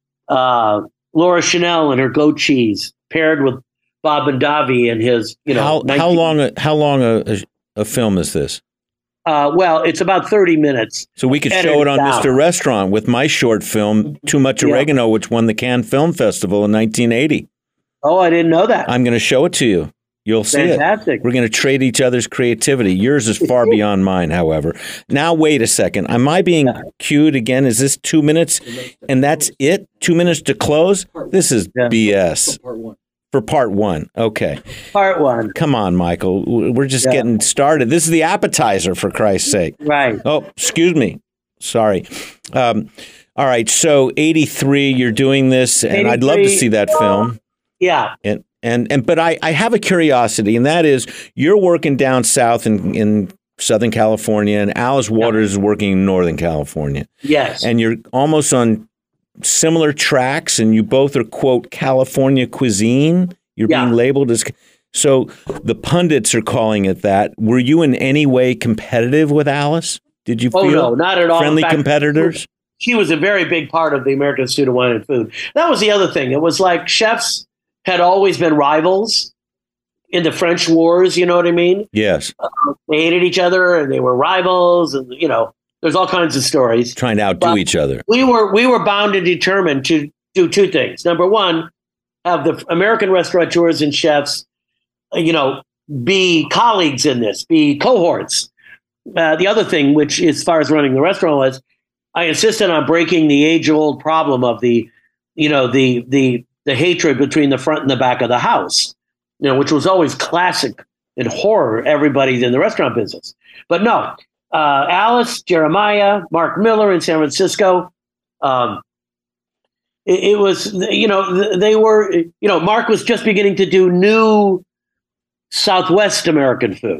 Uh, Laura Chanel and her goat cheese paired with Bob Mondavi and his, you know, how, nineteen how long? A, how long a, a, a film is this? Uh, well, it's about thirty minutes. So we could show it on down. Mister Restaurant with my short film, Too Much Oregano, yeah. which won the Cannes Film Festival in nineteen eighty. Oh, I didn't know that. I'm going to show it to you. You'll see Fantastic. it. We're going to trade each other's creativity. Yours is far beyond mine, however. Now, wait a second. Am I being yeah. cued again? Is this two minutes and that's it? Two minutes to close? This is yeah. B S. Part one. For part one. Okay. Part one. Come on, Michael. We're just yeah. getting started. This is the appetizer, for Christ's sake. Right. Oh, excuse me. Sorry. Um, all right. So eighty-three, you're doing this, and I'd love to see that film. Yeah. And and and but I, I have a curiosity, and that is you're working down south in, in Southern California, and Alice Waters yeah. is working in Northern California. Yes. And you're almost on similar tracks, and you both are, quote, California cuisine. You're yeah. being labeled as, so the pundits are calling it that. Were you in any way competitive with Alice? Did you oh, feel no, not at all. friendly fact, competitors? She was a very big part of the American Institute of Wine and Food. That was the other thing. It was like chefs had always been rivals in the French wars, you know what I mean? Yes. Uh, they hated each other and they were rivals, and, you know, there's all kinds of stories. Trying to outdo but each other. We were we were bound and determined to do two things. Number one, have the American restaurateurs and chefs, you know, be colleagues in this, be cohorts. Uh, the other thing, which as far as running the restaurant was, I insisted on breaking the age-old problem of the, you know, the the the hatred between the front and the back of the house, you know, which was always classic in horror. Everybody in the restaurant business, but no. Uh, Alice, Jeremiah, Mark Miller in San Francisco. Um, it, it was, you know, they were, you know, Mark was just beginning to do new Southwest American food.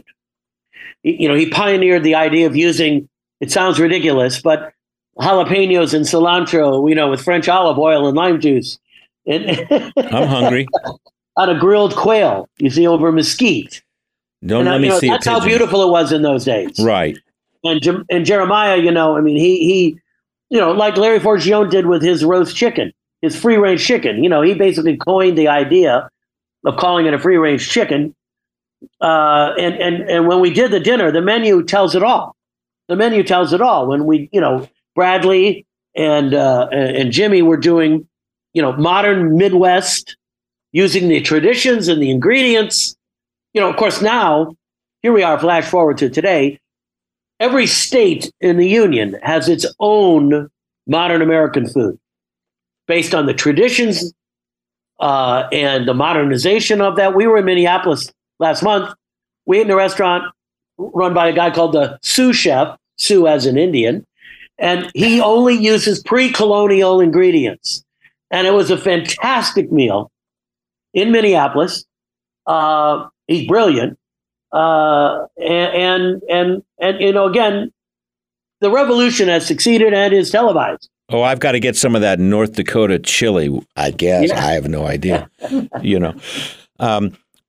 You know, he pioneered the idea of using, it sounds ridiculous, but jalapenos and cilantro, you know, with French olive oil and lime juice. And I'm hungry. On a grilled quail, you see, over mesquite. Don't and, let me you know, see that's a how pigeon. Beautiful it was in those days. Right. And and Jeremiah, you know, I mean, he he you know, like Larry Forgione did with his roast chicken, his free range chicken. You know, he basically coined the idea of calling it a free range chicken. Uh, and, and, and when we did the dinner, the menu tells it all. The menu tells it all. When we, you know, Bradley and, uh, and Jimmy were doing, you know, modern Midwest, using the traditions and the ingredients. You know, of course, now, here we are, flash forward to today. Every state in the Union has its own modern American food based on the traditions uh, and the modernization of that. We were in Minneapolis last month. We ate in a restaurant run by a guy called the Sioux Chef, Sioux as an Indian, and he only uses pre-colonial ingredients. And it was a fantastic meal in Minneapolis. Uh, he's brilliant. Uh, and, and, and, and, you know, again, the revolution has succeeded and is televised. Oh, I've got to get some of that North Dakota chili, I guess. Yeah. I have no idea, you know. Um,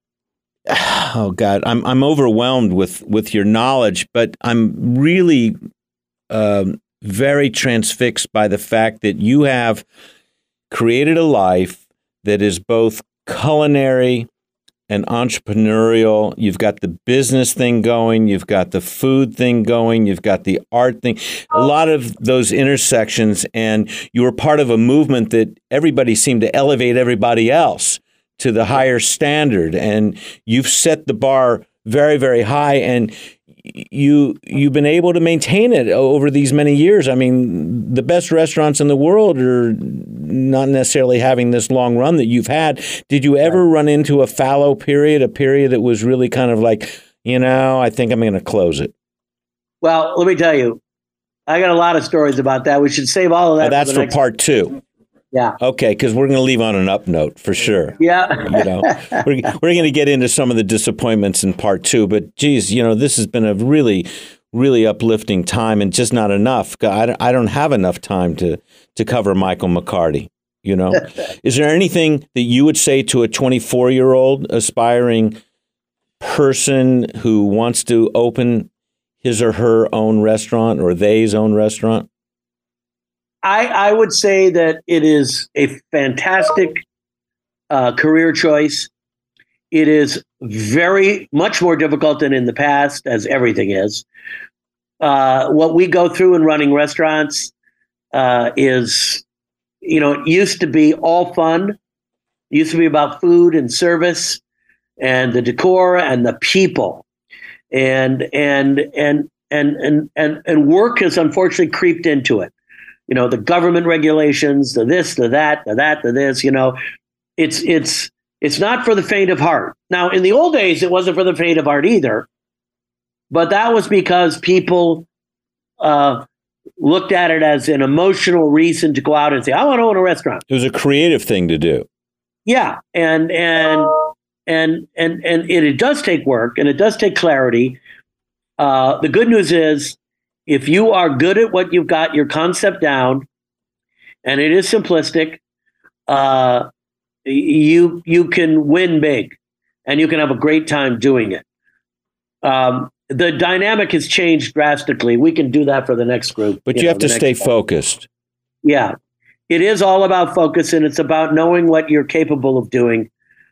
oh, God, I'm I'm overwhelmed with, with your knowledge, but I'm really um, very transfixed by the fact that you have created a life that is both culinary and entrepreneurial. You've got the business thing going. You've got the food thing going. You've got the art thing. A lot of those intersections, and you were part of a movement that everybody seemed to elevate everybody else to the higher standard. And you've set the bar very, very high, and you, you've been able to maintain it over these many years. I mean, the best restaurants in the world are not necessarily having this long run that you've had. Did you ever run into a fallow period, a period that was really kind of like, you know, I think I'm going to close it? Well, let me tell you, I got a lot of stories about that. We should save all of that. Oh, that's for, the for next part two. Yeah. Okay, because we're going to leave on an up note for sure. Yeah. you know, we're, we're going to get into some of the disappointments in part two, but geez, you know, this has been a really, really uplifting time, and just not enough. I, I don't have enough time to, to cover Michael McCarty. You know, is there anything that you would say to a twenty-four year old aspiring person who wants to open his or her own restaurant, or they's own restaurant? I, I would say that it is a fantastic uh, career choice. It is very much more difficult than in the past, as everything is. Uh, what we go through in running restaurants uh, is, you know, it used to be all fun. It used to be about food and service and the decor and the people. And and and and and and, and work has unfortunately creeped into it. You know, the government regulations, the this, the that, the that, the this, you know, it's it's it's not for the faint of heart. Now, in the old days, it wasn't for the faint of heart either. But that was because people uh, looked at it as an emotional reason to go out and say, I want to own a restaurant. It was a creative thing to do. Yeah. And and and and and it, it does take work, and it does take clarity. Uh, the good news is, if you are good at what you've got your concept down, and it is simplistic, uh, you you can win big, and you can have a great time doing it. Um, the dynamic has changed drastically. We can do that for the next group. But you, you know, have to stay focused. Yeah, it is all about focus, and it's about knowing what you're capable of doing.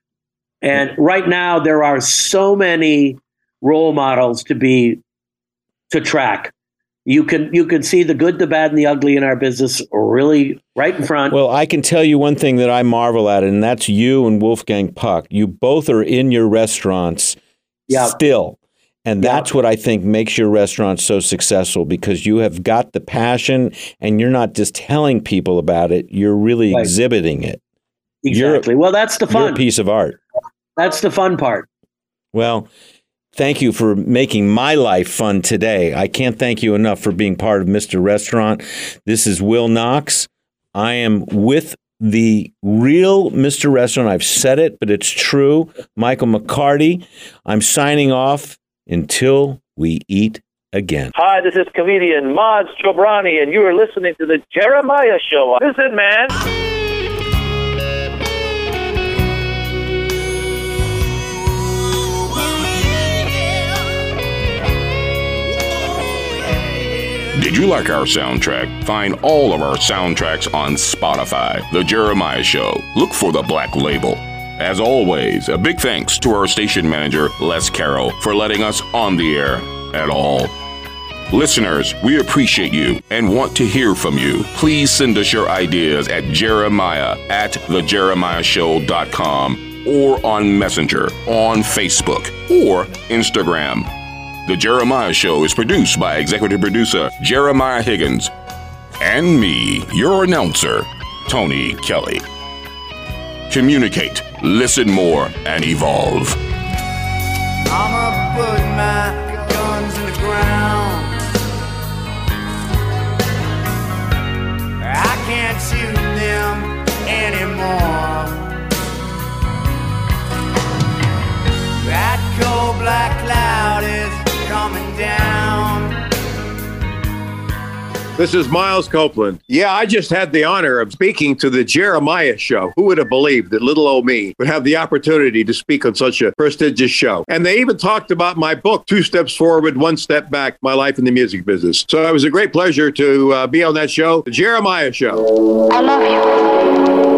And right now, there are so many role models to be to track. You can you can see the good, the bad, and the ugly in our business really right in front. Well, I can tell you one thing that I marvel at, and that's you and Wolfgang Puck. You both are in your restaurants yep. still. And that's yep. what I think makes your restaurant so successful, because you have got the passion, and you're not just telling people about it. You're really right. exhibiting it. Exactly. You're, well, that's the fun. You're a piece of art. That's the fun part. Well, thank you for making my life fun today. I can't thank you enough for being part of Mister Restaurant. This is Will Knox. I am with the real Mister Restaurant. I've said it, but it's true. Michael McCarty. I'm signing off until we eat again. Hi, this is comedian Maz Jobrani, and you are listening to the Jeremiah Show. Listen, man. Did Did you like our soundtrack? Find all of our soundtracks on Spotify. The Jeremiah Show. Look for the Black Label. As always, a big thanks to our station manager, Les Carroll, for letting us on the air at all. Listeners, we appreciate you and want to hear from you. Please send us your ideas at Jeremiah at the jeremiah show dot com or on Messenger, on Facebook, or Instagram. The Jeremiah Show is produced by executive producer Jeremiah Higgins and me, your announcer, Tony Kelly. Communicate, listen more, and evolve. I'ma put my guns in the ground. I can't shoot them anymore. That cold black cloud is coming down. This is Miles Copeland. Yeah, I just had the honor of speaking to the Jeremiah Show. Who would have believed that little old me would have the opportunity to speak on such a prestigious show? And they even talked about my book, Two Steps Forward, One Step Back, My Life in the Music Business. So it was a great pleasure to uh, be on that show, the Jeremiah Show. I love you.